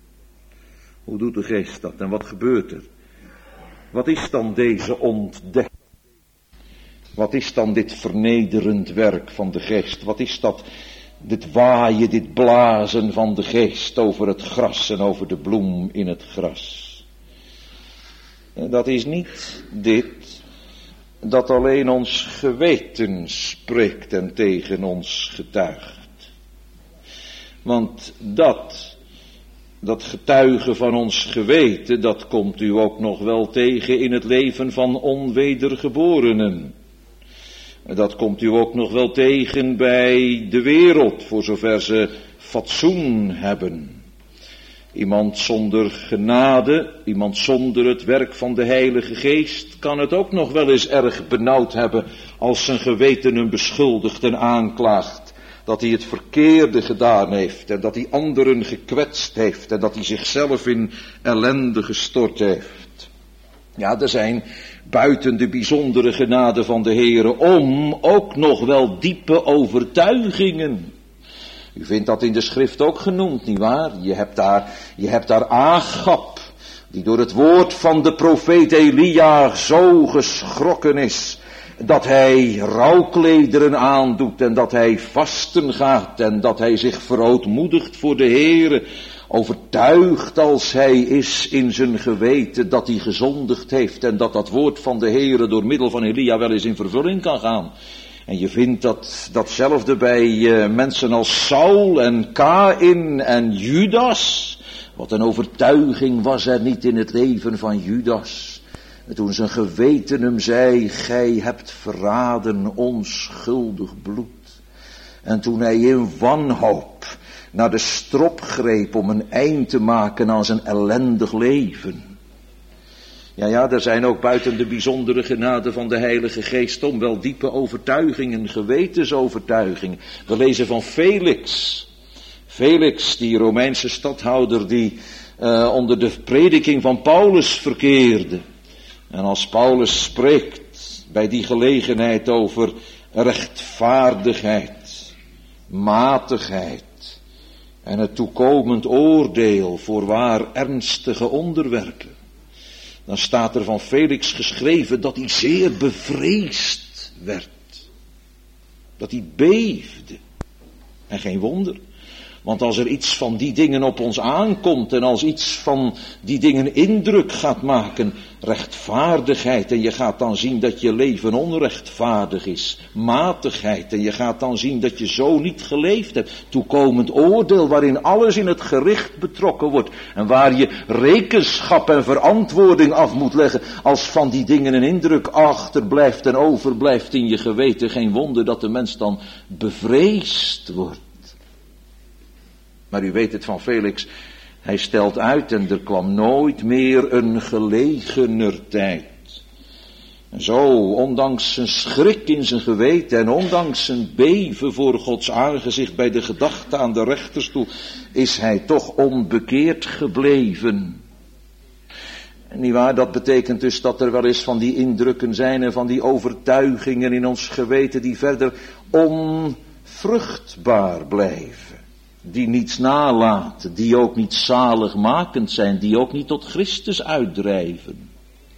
Hoe doet de Geest dat en wat gebeurt er? Wat is dan deze ontdekking? Wat is dan dit vernederend werk van de Geest? Wat is dat, dit waaien, dit blazen van de Geest over het gras en over de bloem in het gras? En dat is niet dit dat alleen ons geweten spreekt en tegen ons getuigt. Want dat, dat getuigen van ons geweten, dat komt u ook nog wel tegen in het leven van onwedergeborenen. Dat komt u ook nog wel tegen bij de wereld, voor zover ze fatsoen hebben. Iemand zonder genade, iemand zonder het werk van de Heilige Geest, kan het ook nog wel eens erg benauwd hebben als zijn geweten hem beschuldigt en aanklaagt. Dat hij het verkeerde gedaan heeft en dat hij anderen gekwetst heeft en dat hij zichzelf in ellende gestort heeft. Ja, er zijn buiten de bijzondere genade van de Heere om ook nog wel diepe overtuigingen. U vindt dat in de schrift ook genoemd, nietwaar? Je hebt daar, je hebt daar Agab, die door het woord van de profeet Elia zo geschrokken is, dat hij rouwklederen aandoet en dat hij vasten gaat en dat hij zich verootmoedigt voor de Heere, overtuigd als hij is in zijn geweten dat hij gezondigd heeft en dat dat woord van de Heere door middel van Elia wel eens in vervulling kan gaan. En je vindt dat, datzelfde bij uh, mensen als Saul en Kaïn en Judas. Wat een overtuiging was er niet in het leven van Judas. En toen zijn geweten hem zei, gij hebt verraden onschuldig bloed. En toen hij in wanhoop naar de strop greep om een eind te maken aan zijn ellendig leven. Ja, ja, er zijn ook buiten de bijzondere genade van de Heilige Geest om wel diepe overtuigingen, gewetensovertuigingen. We lezen van Felix. Felix, die Romeinse stadhouder die uh, onder de prediking van Paulus verkeerde. En als Paulus spreekt bij die gelegenheid over rechtvaardigheid, matigheid en het toekomend oordeel voorwaar ernstige onderwerpen, dan staat er van Felix geschreven dat hij zeer bevreesd werd. Dat hij beefde. En geen wonder. Want als er iets van die dingen op ons aankomt en als iets van die dingen indruk gaat maken, rechtvaardigheid, en je gaat dan zien dat je leven onrechtvaardig is, matigheid, en je gaat dan zien dat je zo niet geleefd hebt, toekomend oordeel waarin alles in het gericht betrokken wordt en waar je rekenschap en verantwoording af moet leggen, als van die dingen een indruk achterblijft en overblijft in je geweten, geen wonder dat de mens dan bevreesd wordt. Maar u weet het van Felix, hij stelt uit en er kwam nooit meer een gelegener tijd. En zo, ondanks zijn schrik in zijn geweten en ondanks zijn beven voor Gods aangezicht bij de gedachte aan de rechterstoel, is hij toch onbekeerd gebleven. En nietwaar, dat betekent dus dat er wel eens van die indrukken zijn en van die overtuigingen in ons geweten die verder onvruchtbaar blijven. Die niets nalaten, die ook niet zaligmakend zijn, die ook niet tot Christus uitdrijven.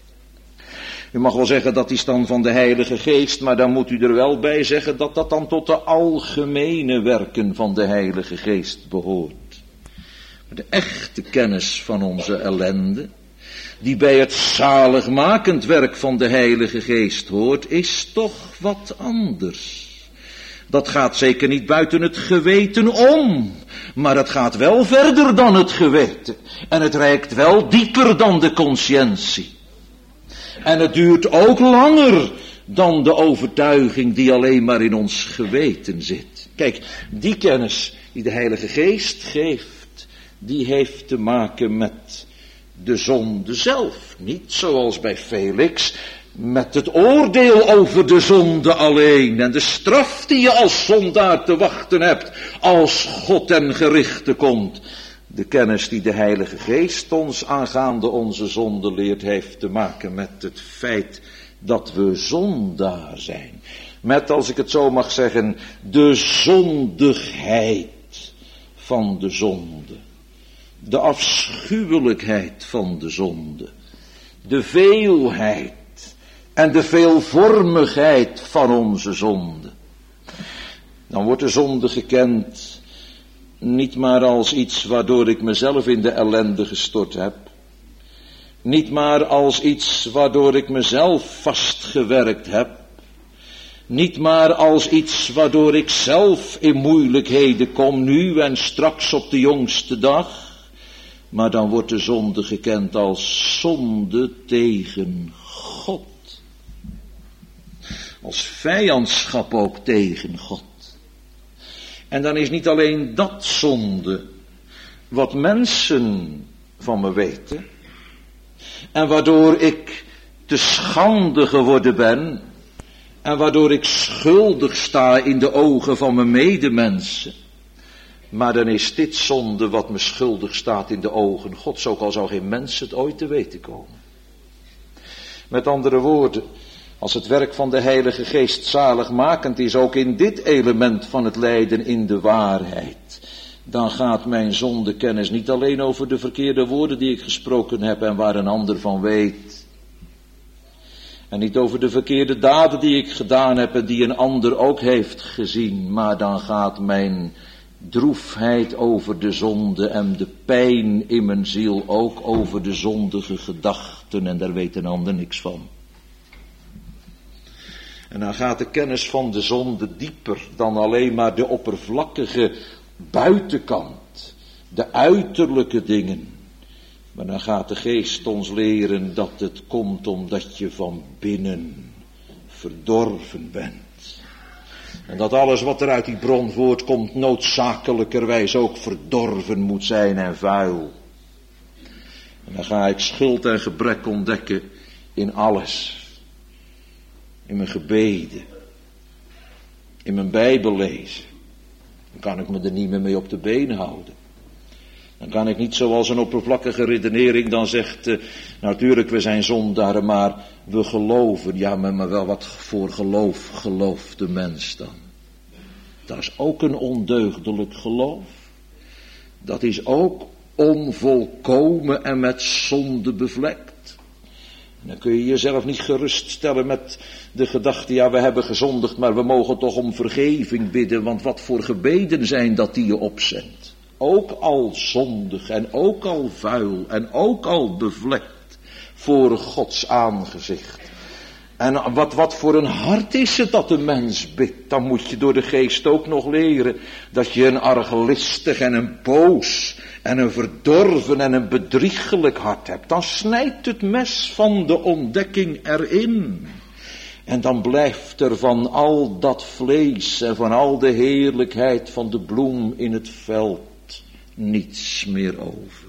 U mag wel zeggen dat is dan van de Heilige Geest, maar dan moet u er wel bij zeggen dat dat dan tot de algemene werken van de Heilige Geest behoort. De echte kennis van onze ellende, die bij het zaligmakend werk van de Heilige Geest hoort, is toch wat anders. Dat gaat zeker niet buiten het geweten om, maar het gaat wel verder dan het geweten. En het reikt wel dieper dan de conscientie. En het duurt ook langer dan de overtuiging die alleen maar in ons geweten zit. Kijk, die kennis die de Heilige Geest geeft, die heeft te maken met de zonde zelf. Niet zoals bij Felix, met het oordeel over de zonde alleen en de straf die je als zondaar te wachten hebt als God ten gerichte komt. De kennis die de Heilige Geest ons aangaande onze zonde leert, heeft te maken met het feit dat we zondaar zijn. Met, als ik het zo mag zeggen, de zondigheid van de zonde. De afschuwelijkheid van de zonde. De veelheid en de veelvormigheid van onze zonde. Dan wordt de zonde gekend niet maar als iets waardoor ik mezelf in de ellende gestort heb. Niet maar als iets waardoor ik mezelf vastgewerkt heb. Niet maar als iets waardoor ik zelf in moeilijkheden kom, nu en straks op de jongste dag. Maar dan wordt de zonde gekend als zonde tegen God. Als vijandschap ook tegen God. En dan is niet alleen dat zonde wat mensen van me weten. En waardoor ik te schande geworden ben. En waardoor ik schuldig sta in de ogen van mijn medemensen. Maar dan is dit zonde wat me schuldig staat in de ogen Gods, ook al zou geen mens het ooit te weten komen. Met andere woorden, als het werk van de Heilige Geest zaligmakend is, ook in dit element van het lijden in de waarheid, dan gaat mijn zondekennis niet alleen over de verkeerde woorden die ik gesproken heb en waar een ander van weet. En niet over de verkeerde daden die ik gedaan heb en die een ander ook heeft gezien, maar dan gaat mijn droefheid over de zonde en de pijn in mijn ziel ook over de zondige gedachten en daar weet een ander niks van. En dan gaat de kennis van de zonde dieper dan alleen maar de oppervlakkige buitenkant, de uiterlijke dingen. Maar dan gaat de Geest ons leren dat het komt omdat je van binnen verdorven bent. En dat alles wat er uit die bron voortkomt noodzakelijkerwijs ook verdorven moet zijn en vuil. En dan ga ik schuld en gebrek ontdekken in alles. In mijn gebeden. In mijn Bijbel lezen. Dan kan ik me er niet meer mee op de been houden. Dan kan ik niet zoals een oppervlakkige redenering dan zegt, uh, natuurlijk we zijn zondaren, maar we geloven. Ja, maar, maar wel wat voor geloof gelooft de mens dan? Dat is ook een ondeugdelijk geloof. Dat is ook onvolkomen en met zonde bevlekt. Dan kun je jezelf niet geruststellen met de gedachte, ja, we hebben gezondigd, maar we mogen toch om vergeving bidden, want wat voor gebeden zijn dat die je opzendt. Ook al zondig en ook al vuil en ook al bevlekt voor Gods aangezicht. En wat, wat voor een hart is het dat een mens bidt? Dan moet je door de geest ook nog leren dat je een arglistig en een boos en een verdorven en een bedriegelijk hart hebt. Dan snijdt het mes van de ontdekking erin. En dan blijft er van al dat vlees en van al de heerlijkheid van de bloem in het veld niets meer over.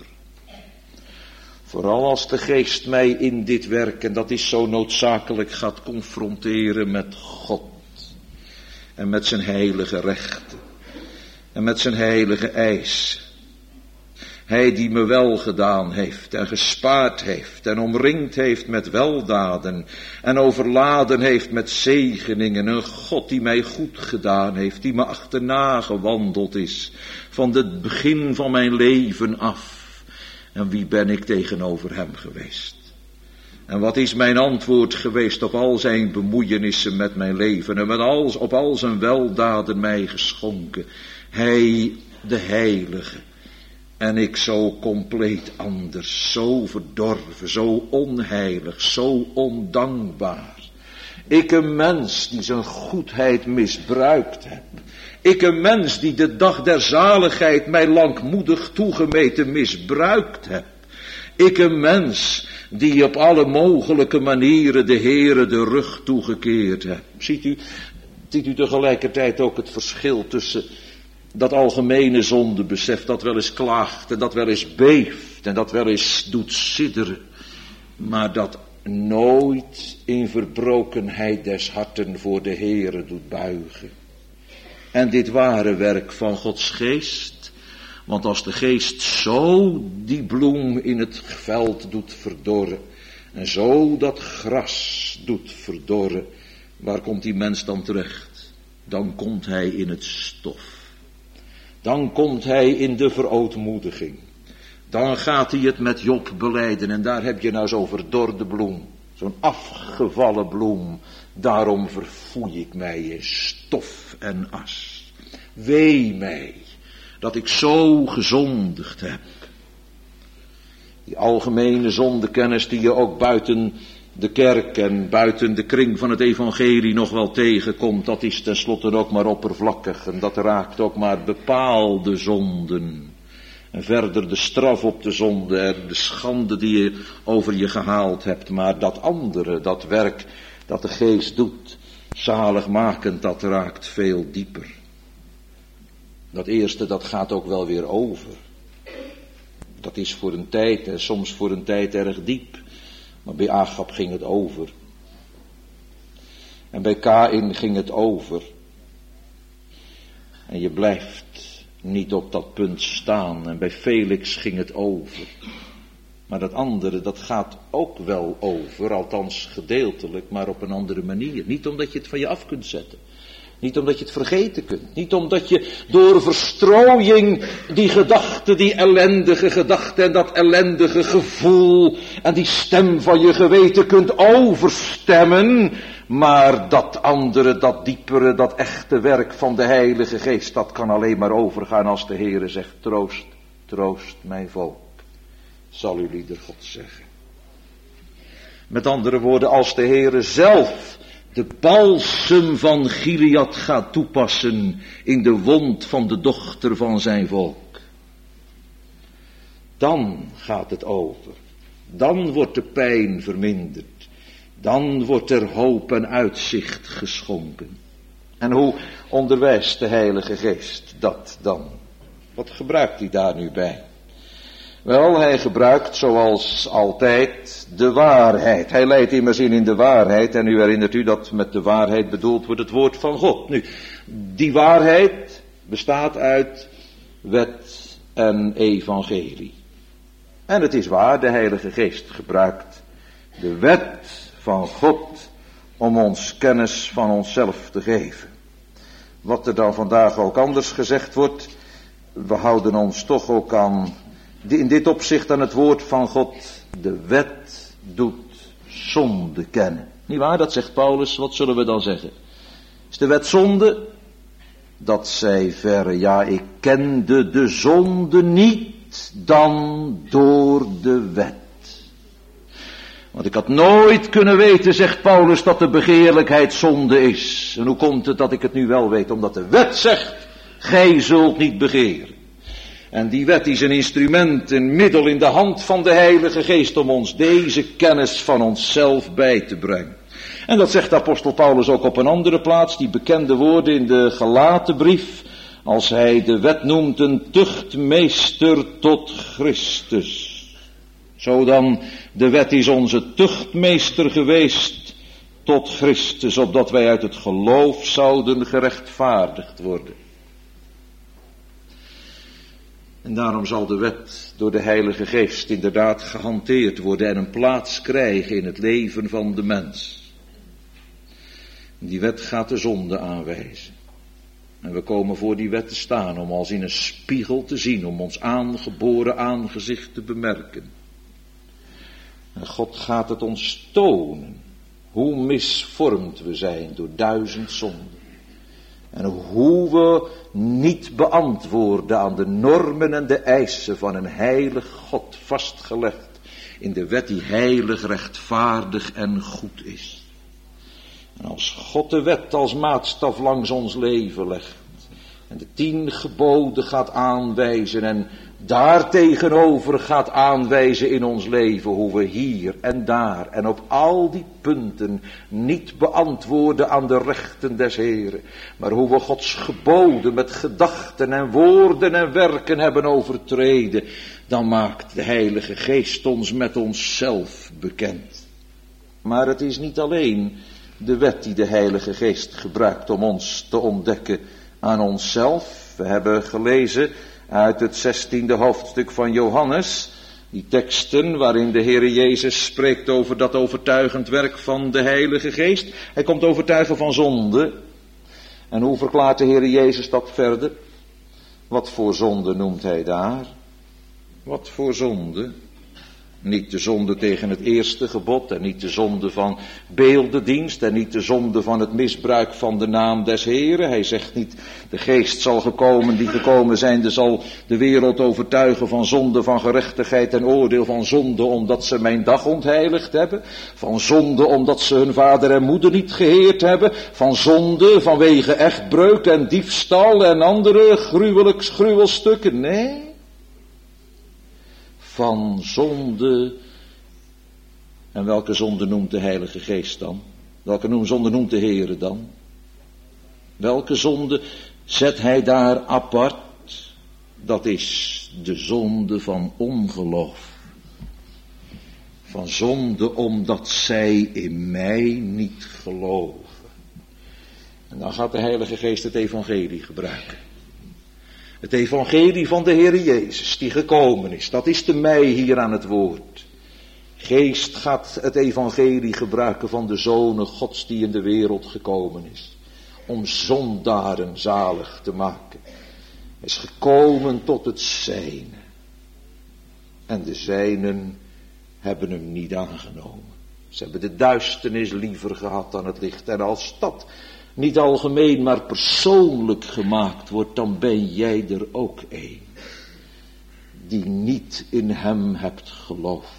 Vooral als de geest mij in dit werk, en dat is zo noodzakelijk, gaat confronteren met God. En met zijn heilige rechten. En met zijn heilige eisen. Hij die me wel gedaan heeft en gespaard heeft en omringd heeft met weldaden en overladen heeft met zegeningen. Een God die mij goed gedaan heeft, die me achterna gewandeld is van het begin van mijn leven af. En wie ben ik tegenover hem geweest? En wat is mijn antwoord geweest op al zijn bemoeienissen met mijn leven en met al, op al zijn weldaden mij geschonken? Hij, de heilige. En ik zo compleet anders, zo verdorven, zo onheilig, zo ondankbaar. Ik een mens die zijn goedheid misbruikt heb. Ik een mens die de dag der zaligheid mij langmoedig toegemeten misbruikt heb. Ik een mens die op alle mogelijke manieren de Heere de rug toegekeerd heb. Ziet u, ziet u tegelijkertijd ook het verschil tussen dat algemene zondebesef dat wel eens klaagt en dat wel eens beeft en dat wel eens doet sidderen, maar dat nooit in verbrokenheid des harten voor de Heere doet buigen. En dit ware werk van Gods geest, want als de geest zo die bloem in het veld doet verdorren en zo dat gras doet verdorren, waar komt die mens dan terecht? Dan komt hij in het stof. Dan komt hij in de verootmoediging. Dan gaat hij het met Job belijden. En daar heb je nou zo'n verdorde bloem. Zo'n afgevallen bloem. Daarom verfoei ik mij in stof en as. Wee mij dat ik zo gezondigd heb. Die algemene zondekennis die je ook buiten de kerk en buiten de kring van het evangelie nog wel tegenkomt, dat is tenslotte ook maar oppervlakkig en dat raakt ook maar bepaalde zonden. En verder de straf op de zonde en de schande die je over je gehaald hebt, maar dat andere, dat werk dat de geest doet, zaligmakend, dat raakt veel dieper. Dat eerste, dat gaat ook wel weer over. Dat is voor een tijd en soms voor een tijd erg diep. Maar bij Agab ging het over. En bij Kaïn ging het over. En je blijft niet op dat punt staan. En bij Felix ging het over. Maar dat andere, dat gaat ook wel over. Althans gedeeltelijk, maar op een andere manier. Niet omdat je het van je af kunt zetten. Niet omdat je het vergeten kunt. Niet omdat je door verstrooiing die gedachte, die ellendige gedachte en dat ellendige gevoel en die stem van je geweten kunt overstemmen. Maar dat andere, dat diepere, dat echte werk van de Heilige Geest, dat kan alleen maar overgaan als de Heere zegt: troost, troost mijn volk. Zal uw lieder God zeggen. Met andere woorden, als de Heere zelf de balsem van Gilead gaat toepassen in de wond van de dochter van zijn volk. Dan gaat het over. Dan wordt de pijn verminderd. Dan wordt er hoop en uitzicht geschonken. En hoe onderwijst de Heilige Geest dat dan? Wat gebruikt hij daar nu bij? Wel, hij gebruikt zoals altijd de waarheid. Hij leidt immers in in de waarheid. En u herinnert u dat met de waarheid bedoeld wordt het woord van God. Nu, die waarheid bestaat uit wet en evangelie. En het is waar, de Heilige Geest gebruikt de wet van God om ons kennis van onszelf te geven. Wat er dan vandaag ook anders gezegd wordt, we houden ons toch ook aan in dit opzicht aan het woord van God. De wet doet zonde kennen. Niet waar, dat zegt Paulus, wat zullen we dan zeggen? Is de wet zonde? Dat zij verre, ja, ik kende de zonde niet dan door de wet. Want ik had nooit kunnen weten, zegt Paulus, dat de begeerlijkheid zonde is. En hoe komt het dat ik het nu wel weet? Omdat de wet zegt, gij zult niet begeren. En die wet is een instrument, een middel in de hand van de Heilige Geest om ons deze kennis van onszelf bij te brengen. En dat zegt apostel Paulus ook op een andere plaats, die bekende woorden in de Galatenbrief, als hij de wet noemt een tuchtmeester tot Christus. Zo dan, de wet is onze tuchtmeester geweest tot Christus, opdat wij uit het geloof zouden gerechtvaardigd worden. En daarom zal de wet door de Heilige Geest inderdaad gehanteerd worden en een plaats krijgen in het leven van de mens. Die wet gaat de zonde aanwijzen. En we komen voor die wet te staan om als in een spiegel te zien, om ons aangeboren aangezicht te bemerken. En God gaat het ons tonen, hoe misvormd we zijn door duizend zonden. En hoe we niet beantwoorden aan de normen en de eisen van een heilig God vastgelegd in de wet die heilig, rechtvaardig en goed is. En als God de wet als maatstaf langs ons leven legt en de tien geboden gaat aanwijzen en daartegenover gaat aanwijzen in ons leven hoe we hier en daar en op al die punten niet beantwoorden aan de rechten des Heren, maar hoe we Gods geboden met gedachten en woorden en werken hebben overtreden, dan maakt de Heilige Geest ons met onszelf bekend. Maar het is niet alleen de wet die de Heilige Geest gebruikt om ons te ontdekken aan onszelf. We hebben gelezen uit het zestiende hoofdstuk van Johannes, die teksten waarin de Heere Jezus spreekt over dat overtuigend werk van de Heilige Geest. Hij komt overtuigen van zonde. En hoe verklaart de Heere Jezus dat verder? Wat voor zonde noemt hij daar? Wat voor zonde? Niet de zonde tegen het eerste gebod en niet de zonde van beeldendienst en niet de zonde van het misbruik van de naam des Heren. Hij zegt niet, de geest zal gekomen, die gekomen zijnde zal de wereld overtuigen van zonde, van gerechtigheid en oordeel, van zonde omdat ze mijn dag ontheiligd hebben, van zonde omdat ze hun vader en moeder niet geheerd hebben, van zonde vanwege echtbreuk en diefstal en andere gruwelijks gruwelstukken. Nee. Van zonde. En welke zonde noemt de Heilige Geest dan? Welke zonde noemt de Heere dan? Welke zonde zet hij daar apart? Dat is de zonde van ongeloof. Van zonde omdat zij in mij niet geloven. En dan gaat de Heilige Geest het evangelie gebruiken. Het evangelie van de Heer Jezus die gekomen is, dat is de mij hier aan het woord. Geest gaat het evangelie gebruiken van de Zonen Gods die in de wereld gekomen is. Om zondaren zalig te maken. Hij is gekomen tot het zijne. En de zijnen hebben hem niet aangenomen. Ze hebben de duisternis liever gehad dan het licht. En als dat niet algemeen, maar persoonlijk gemaakt wordt, dan ben jij er ook een. Die niet in hem hebt geloofd.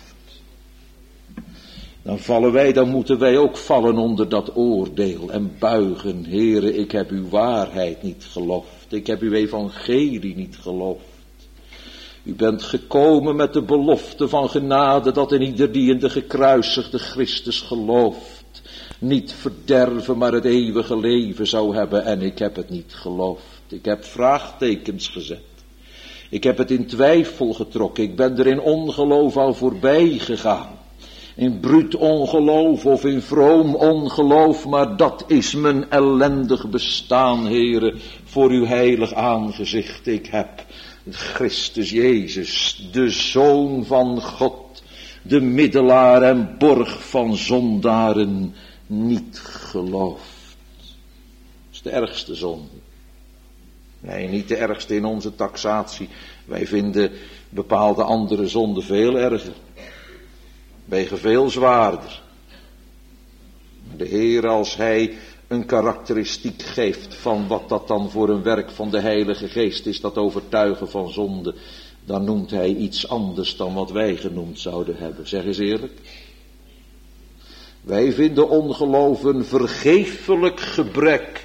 Dan vallen wij, dan moeten wij ook vallen onder dat oordeel en buigen. Heere, ik heb uw waarheid niet geloofd. Ik heb uw evangelie niet geloofd. U bent gekomen met de belofte van genade dat in ieder die in de gekruisigde Christus gelooft niet verderven, maar het eeuwige leven zou hebben. En ik heb het niet geloofd. Ik heb vraagtekens gezet. Ik heb het in twijfel getrokken. Ik ben er in ongeloof al voorbij gegaan. In bruut ongeloof of in vroom ongeloof. Maar dat is mijn ellendig bestaan, Heere, voor uw heilig aangezicht. Ik heb Christus Jezus, de Zoon van God, de middelaar en borg van zondaren, niet geloofd. Dat is de ergste zonde. Nee, niet de ergste in onze taxatie. Wij vinden bepaalde andere zonden veel erger. Wegen veel zwaarder. De Heer, als hij een karakteristiek geeft van wat dat dan voor een werk van de Heilige Geest is, dat overtuigen van zonde, dan noemt hij iets anders dan wat wij genoemd zouden hebben. Zeg eens eerlijk. Wij vinden ongeloof een vergeeflijk gebrek.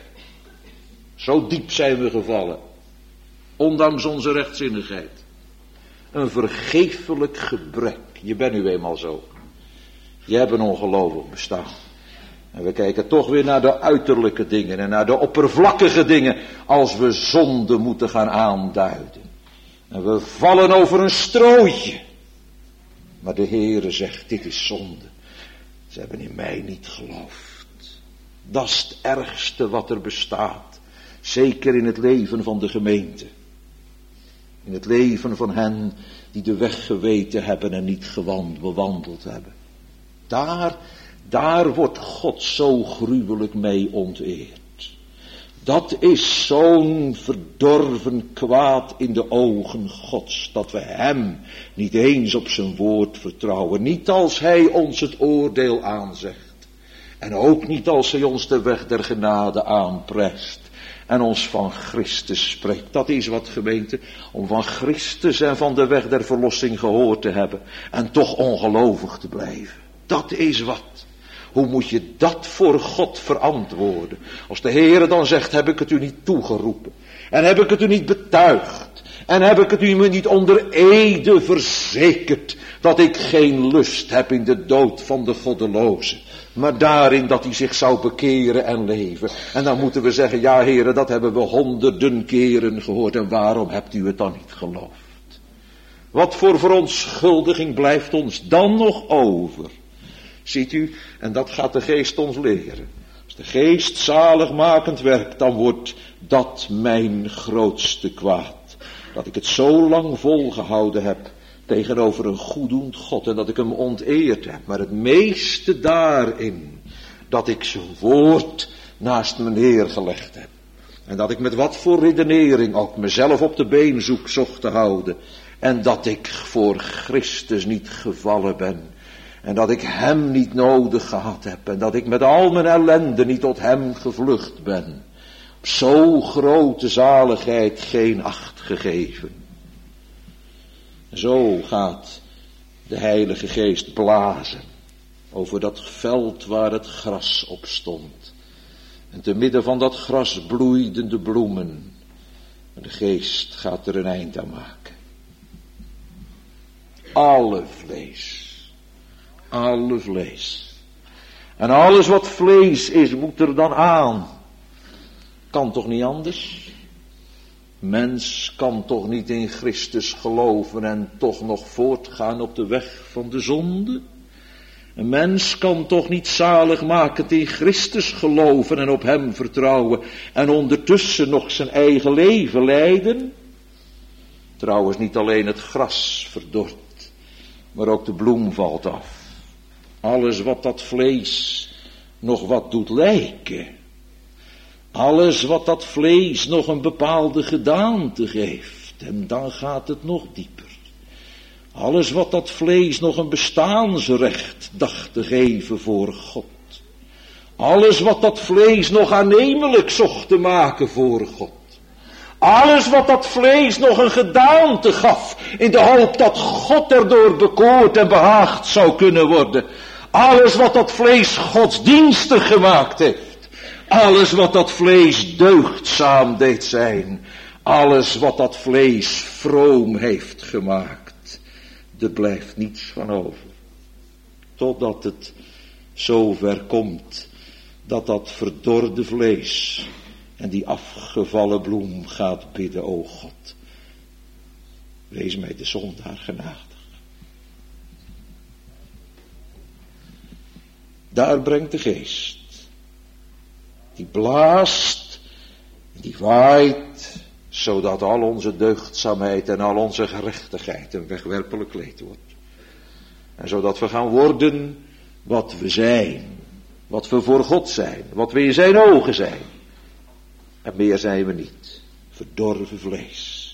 Zo diep zijn we gevallen. Ondanks onze rechtzinnigheid. Een vergeeflijk gebrek. Je bent nu eenmaal zo. Je hebt een ongelovig bestaan. En we kijken toch weer naar de uiterlijke dingen en naar de oppervlakkige dingen als we zonde moeten gaan aanduiden. En we vallen over een strooitje. Maar de Heere zegt, dit is zonde. Ze hebben in mij niet geloofd. Dat is het ergste wat er bestaat. Zeker in het leven van de gemeente. In het leven van hen die de weg geweten hebben en niet gewand, bewandeld hebben. Daar, daar wordt God zo gruwelijk mee onteerd. Dat is zo'n verdorven kwaad in de ogen Gods, dat we hem niet eens op zijn woord vertrouwen. Niet als hij ons het oordeel aanzegt. En ook niet als hij ons de weg der genade aanprijst. En ons van Christus spreekt. Dat is wat, gemeente, om van Christus en van de weg der verlossing gehoord te hebben. En toch ongelovig te blijven. Dat is wat. Hoe moet je dat voor God verantwoorden? Als de Heere dan zegt, heb ik het u niet toegeroepen? En heb ik het u niet betuigd? En heb ik het u niet onder ede verzekerd, dat ik geen lust heb in de dood van de goddeloze, maar daarin dat hij zich zou bekeren en leven? En dan moeten we zeggen, ja Heere, dat hebben we honderden keren gehoord, en waarom hebt u het dan niet geloofd? Wat voor verontschuldiging blijft ons dan nog over? Ziet u, en dat gaat de Geest ons leren. Als de Geest zaligmakend werkt, dan wordt dat mijn grootste kwaad. Dat ik het zo lang volgehouden heb tegenover een goeddoend God en dat ik hem onteerd heb. Maar het meeste daarin, dat ik zijn woord naast me neergelegd heb. En dat ik met wat voor redenering ook mezelf op de been zoek zocht te houden. En dat ik voor Christus niet gevallen ben. En dat ik hem niet nodig gehad heb. En dat ik met al mijn ellende niet tot hem gevlucht ben. Op zo grote zaligheid geen acht gegeven. Zo gaat de Heilige Geest blazen over dat veld waar het gras op stond. En te midden van dat gras bloeiden de bloemen. En de Geest gaat er een eind aan maken. Alle vlees. Alle vlees. En alles wat vlees is, moet er dan aan. Kan toch niet anders? Mens kan toch niet in Christus geloven en toch nog voortgaan op de weg van de zonde? Een mens kan toch niet zaligmakend in Christus geloven en op hem vertrouwen en ondertussen nog zijn eigen leven leiden? Trouwens, niet alleen het gras verdort, maar ook de bloem valt af. Alles wat dat vlees nog wat doet lijken. Alles wat dat vlees nog een bepaalde gedaante geeft. En dan gaat het nog dieper. Alles wat dat vlees nog een bestaansrecht dacht te geven voor God. Alles wat dat vlees nog aannemelijk zocht te maken voor God. Alles wat dat vlees nog een gedaante gaf, in de hoop dat God erdoor bekoord en behaagd zou kunnen worden. Alles wat dat vlees godsdienstig gemaakt heeft. Alles wat dat vlees deugdzaam deed zijn. Alles wat dat vlees vroom heeft gemaakt. Er blijft niets van over. Totdat het zover komt dat dat verdorde vlees en die afgevallen bloem gaat bidden, o God, wees mij de zondaar genadig. Daar brengt de Geest. Die blaast, die waait, zodat al onze deugdzaamheid en al onze gerechtigheid een wegwerpelijk kleed wordt. En zodat we gaan worden wat we zijn, wat we voor God zijn, wat we in zijn ogen zijn. En meer zijn we niet, verdorven vlees.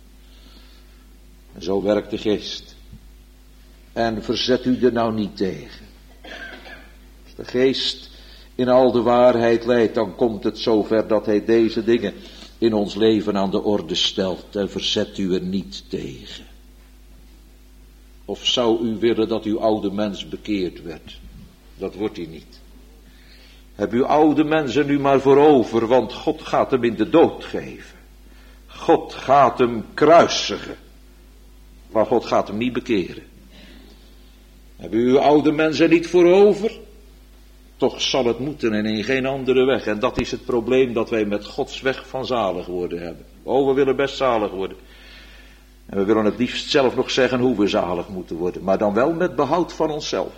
En zo werkt de Geest. En verzet u er nou niet tegen. Als de Geest in al de waarheid leidt, dan komt het zover dat hij deze dingen in ons leven aan de orde stelt. En verzet u er niet tegen. Of zou u willen dat uw oude mens bekeerd werd? Dat wordt hij niet. Heb uw oude mensen nu maar voor over, want God gaat hem in de dood geven. God gaat hem kruisigen. Maar God gaat hem niet bekeren. Heb u uw oude mensen niet voor over? Toch zal het moeten en in geen andere weg. En dat is het probleem dat wij met Gods weg van zalig worden hebben. Oh, we willen best zalig worden. En we willen het liefst zelf nog zeggen hoe we zalig moeten worden. Maar dan wel met behoud van onszelf.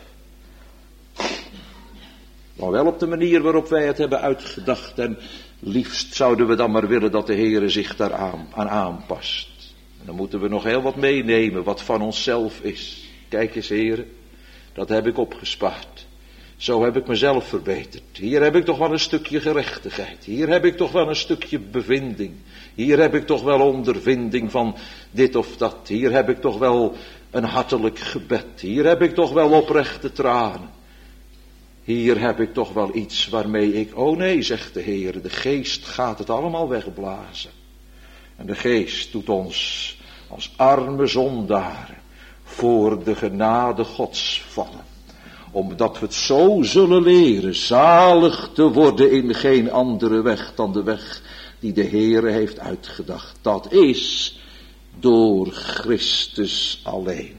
Maar wel op de manier waarop wij het hebben uitgedacht. En liefst zouden we dan maar willen dat de Heere zich daar aan, aan aanpast. En dan moeten we nog heel wat meenemen wat van onszelf is. Kijk eens, Heere, dat heb ik opgespaard. Zo heb ik mezelf verbeterd. Hier heb ik toch wel een stukje gerechtigheid. Hier heb ik toch wel een stukje bevinding. Hier heb ik toch wel ondervinding van dit of dat. Hier heb ik toch wel een hartelijk gebed. Hier heb ik toch wel oprechte tranen. Hier heb ik toch wel iets waarmee ik, oh nee, zegt de Heer, de geest gaat het allemaal wegblazen. En de geest doet ons als arme zondaren voor de genade Gods vallen. Omdat we het zo zullen leren, zalig te worden in geen andere weg dan de weg die de Heere heeft uitgedacht. Dat is door Christus alleen.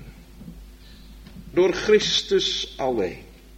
Door Christus alleen.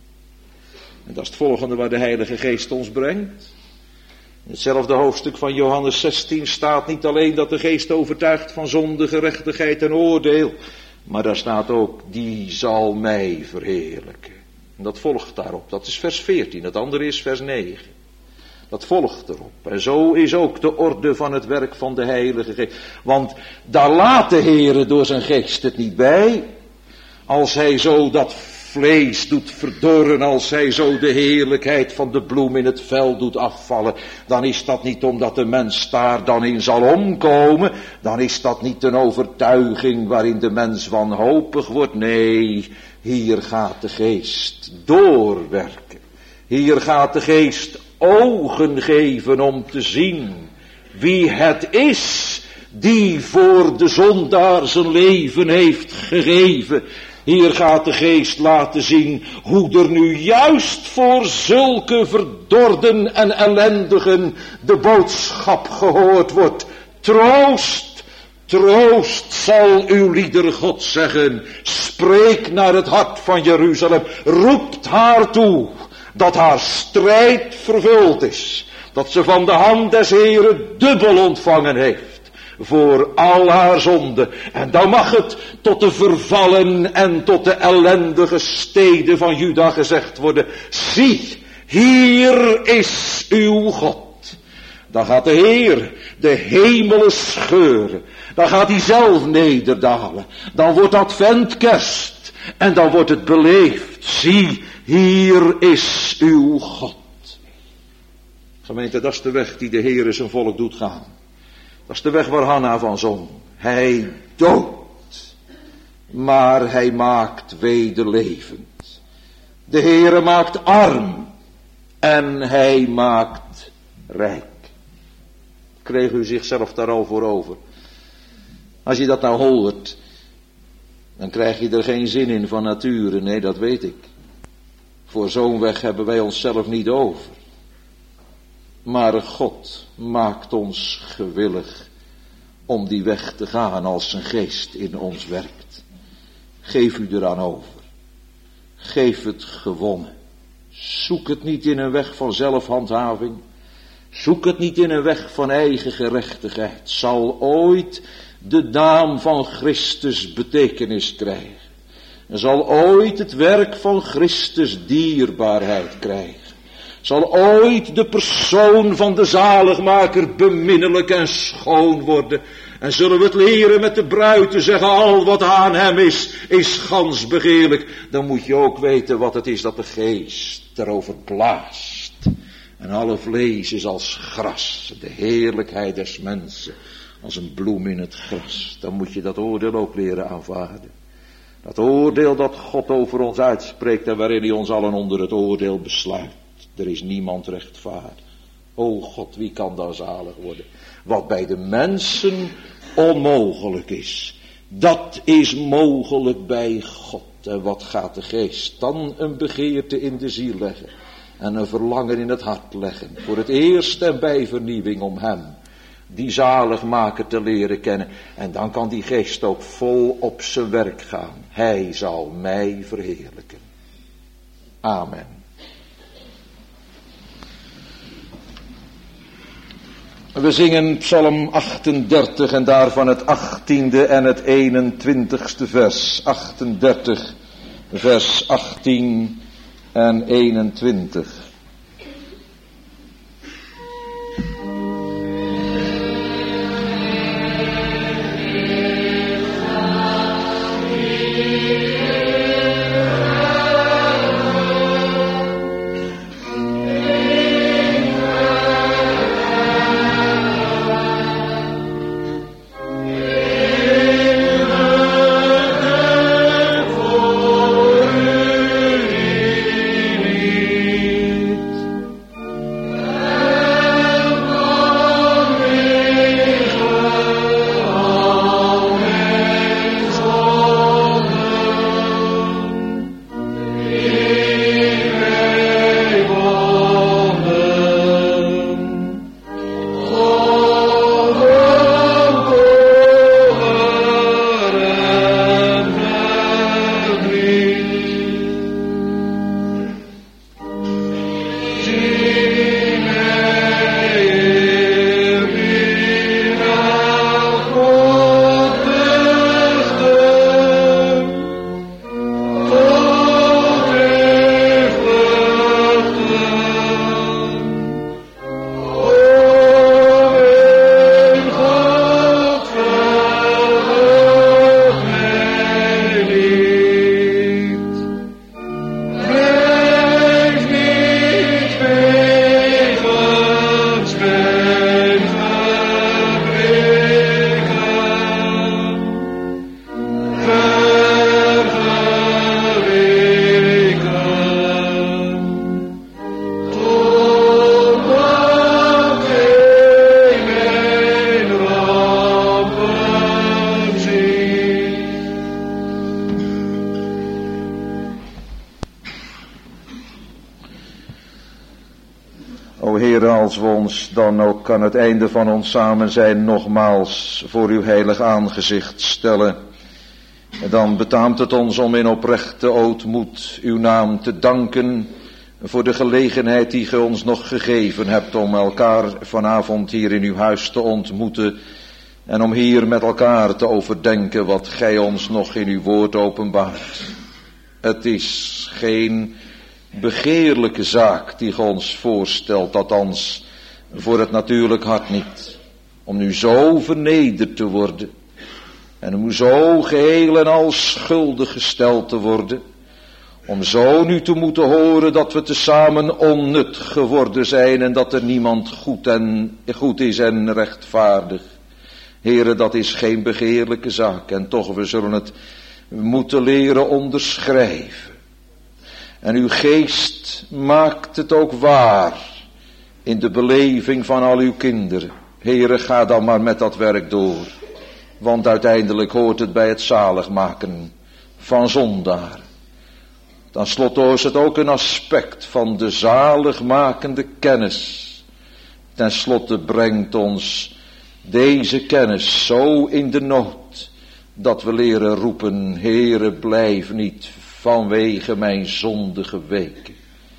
En dat is het volgende waar de Heilige Geest ons brengt. In hetzelfde hoofdstuk van Johannes zestien staat niet alleen dat de Geest overtuigt van zonde, gerechtigheid en oordeel. Maar daar staat ook, die zal mij verheerlijken. En dat volgt daarop. Dat is vers veertien. Het andere is vers negen. Dat volgt erop. En zo is ook de orde van het werk van de Heilige Geest. Want daar laat de Heere door zijn Geest het niet bij. Als hij zo dat vlees doet verdorren, als hij zo de heerlijkheid van de bloem in het veld doet afvallen, dan is dat niet omdat de mens daar dan in zal omkomen. Dan is dat niet een overtuiging waarin de mens wanhopig wordt. Nee, hier gaat de Geest doorwerken. Hier gaat de Geest ogen geven om te zien wie het is die voor de zondaar zijn leven heeft gegeven. Hier gaat de Geest laten zien hoe er nu juist voor zulke verdorden en ellendigen de boodschap gehoord wordt. Troost, troost zal uw lieder God zeggen. Spreek naar het hart van Jeruzalem. Roept haar toe dat haar strijd vervuld is. Dat ze van de hand des Heeren dubbel ontvangen heeft. Voor al haar zonde. En dan mag het tot de vervallen en tot de ellendige steden van Juda gezegd worden. Zie, hier is uw God. Dan gaat de Heer de hemelen scheuren. Dan gaat hij zelf nederdalen. Dan wordt advent kerst. En dan wordt het beleefd. Zie, hier is uw God. Gemeente, dat is de weg die de Heer zijn volk doet gaan. Dat is de weg waar Hanna van zong. Hij doodt, maar hij maakt wederlevend. De Heere maakt arm en hij maakt rijk. Kreeg u zichzelf daar al voor over? Als je dat nou hoort, dan krijg je er geen zin in van nature. Nee, dat weet ik. Voor zo'n weg hebben wij onszelf niet over. Maar God maakt ons gewillig om die weg te gaan als zijn Geest in ons werkt. Geef u eraan over. Geef het gewonnen. Zoek het niet in een weg van zelfhandhaving. Zoek het niet in een weg van eigen gerechtigheid. Zal ooit de naam van Christus betekenis krijgen. En zal ooit het werk van Christus dierbaarheid krijgen. Zal ooit de persoon van de zaligmaker beminnelijk en schoon worden. En zullen we het leren met de bruid te zeggen, al wat aan hem is, is gans begeerlijk. Dan moet je ook weten wat het is dat de Geest erover blaast. En alle vlees is als gras, de heerlijkheid des mensen, als een bloem in het gras. Dan moet je dat oordeel ook leren aanvaarden. Dat oordeel dat God over ons uitspreekt en waarin hij ons allen onder het oordeel besluit. Er is niemand rechtvaardig. O God, wie kan dan zalig worden? Wat bij de mensen onmogelijk is, dat is mogelijk bij God. En wat gaat de geest dan een begeerte in de ziel leggen en een verlangen in het hart leggen, voor het eerst en bij vernieuwing om hem, die zaligmaker, te leren kennen. En dan kan die geest ook vol op zijn werk gaan. Hij zal mij verheerlijken. Amen. We zingen Psalm achtendertig en daarvan het achttiende en het eenentwintigste vers. achtendertig, vers achttien en eenentwintig. Als we ons dan ook aan het einde van ons samen zijn nogmaals voor uw heilig aangezicht stellen, dan betaamt het ons om in oprechte ootmoed uw naam te danken voor de gelegenheid die ge ons nog gegeven hebt om elkaar vanavond hier in uw huis te ontmoeten en om hier met elkaar te overdenken wat gij ons nog in uw woord openbaart. Het is geen begeerlijke zaak die ge ons voorstelt, althans voor het natuurlijk hart niet, om nu zo vernederd te worden en om zo geheel en al schuldig gesteld te worden, om zo nu te moeten horen dat we tezamen onnut geworden zijn en dat er niemand goed, en, goed is en rechtvaardig. Here, dat is geen begeerlijke zaak en toch we zullen het moeten leren onderschrijven. En uw geest maakt het ook waar in de beleving van al uw kinderen. Heere, ga dan maar met dat werk door. Want uiteindelijk hoort het bij het zaligmaken van zondaar. Dan slotte is het ook een aspect van de zaligmakende kennis. Ten slotte brengt ons deze kennis zo in de nood, dat we leren roepen, Heere, blijf niet vanwege mijn zondige weken.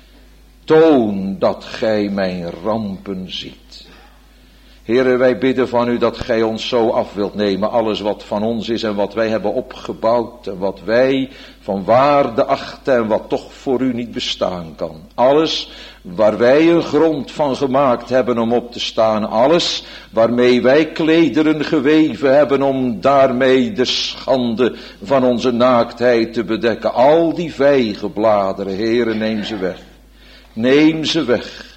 Toon dat gij mijn rampen ziet. Heere, wij bidden van u dat gij ons zo af wilt nemen, alles wat van ons is en wat wij hebben opgebouwd en wat wij van waarde achten en wat toch voor u niet bestaan kan. Alles waar wij een grond van gemaakt hebben om op te staan, alles waarmee wij klederen geweven hebben om daarmee de schande van onze naaktheid te bedekken. Al die vijgenbladeren, Heere, neem ze weg. Neem ze weg.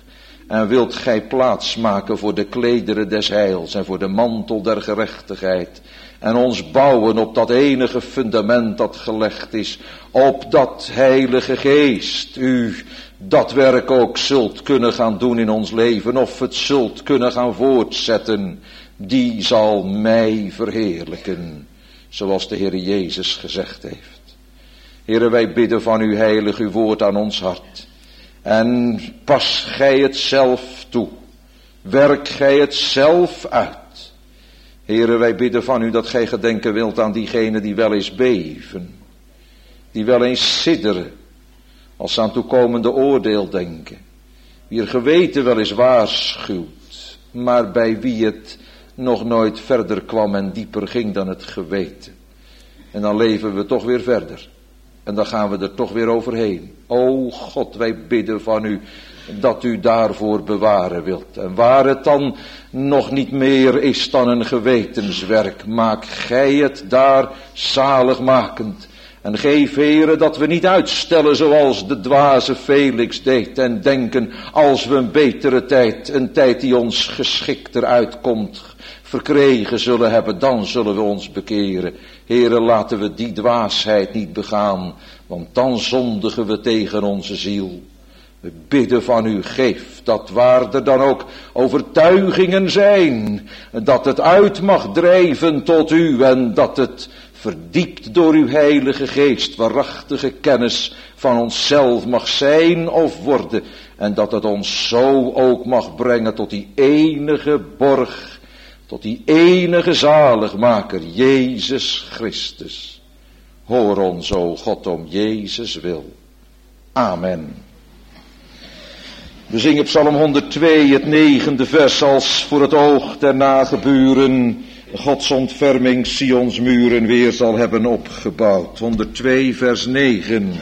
En wilt gij plaats maken voor de klederen des heils en voor de mantel der gerechtigheid. En ons bouwen op dat enige fundament dat gelegd is. Op dat Heilige Geest. U dat werk ook zult kunnen gaan doen in ons leven. Of het zult kunnen gaan voortzetten. Die zal mij verheerlijken. Zoals de Heer Jezus gezegd heeft. Heere, wij bidden van uw heilig uw woord aan ons hart. En pas gij het zelf toe. Werk gij het zelf uit. Heere, wij bidden van u dat gij gedenken wilt aan diegenen die wel eens beven. Die wel eens sidderen. Als ze aan toekomende oordeel denken. Wie er geweten wel eens waarschuwt. Maar bij wie het nog nooit verder kwam en dieper ging dan het geweten. En dan leven we toch weer verder. En dan gaan we er toch weer overheen. O God, wij bidden van u dat u daarvoor bewaren wilt. En waar het dan nog niet meer is dan een gewetenswerk, maak gij het daar zaligmakend. En geef, Heere, dat we niet uitstellen zoals de dwaze Felix deed en denken, als we een betere tijd, een tijd die ons geschikter uitkomt, verkregen zullen hebben, dan zullen we ons bekeren. Heere, laten we die dwaasheid niet begaan, want dan zondigen we tegen onze ziel. We bidden van u, geef dat waar er dan ook overtuigingen zijn, dat het uit mag drijven tot u en dat het verdiept door uw heilige geest, waarachtige kennis van onszelf mag zijn of worden. En dat het ons zo ook mag brengen tot die enige borg, tot die enige zaligmaker, Jezus Christus. Hoor ons, o God, om Jezus wil. Amen. We zingen Psalm honderdtwee, het negende vers, als voor het oog der nageburen Gods ontferming Sions muren weer zal hebben opgebouwd. honderdtwee, vers negen.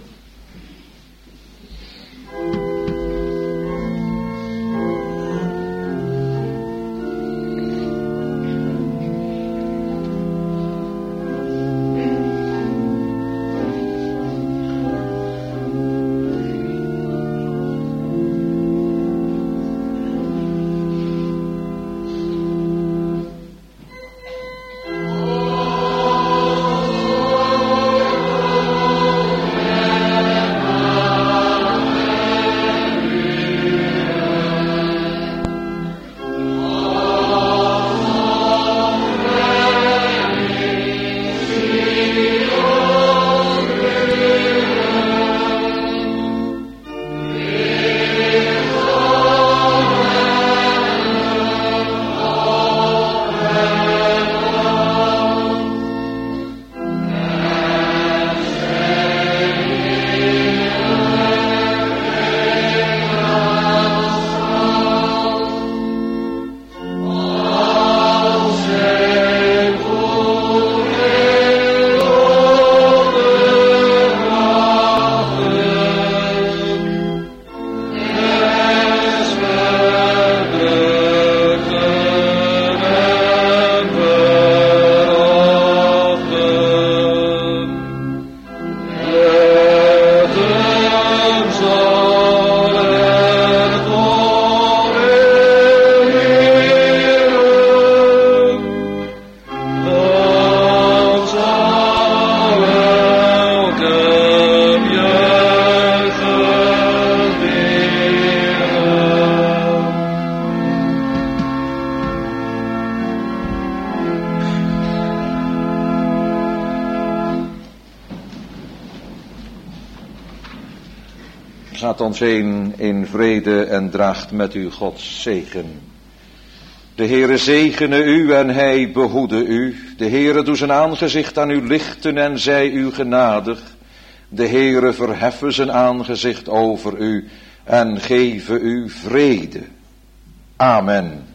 Gaat ons heen in vrede en draagt met u Gods zegen. De Heere zegene u en hij behoede u. De Heere doe zijn aangezicht aan u lichten en zij u genadig. De Heere verheffe zijn aangezicht over u en geven u vrede. Amen.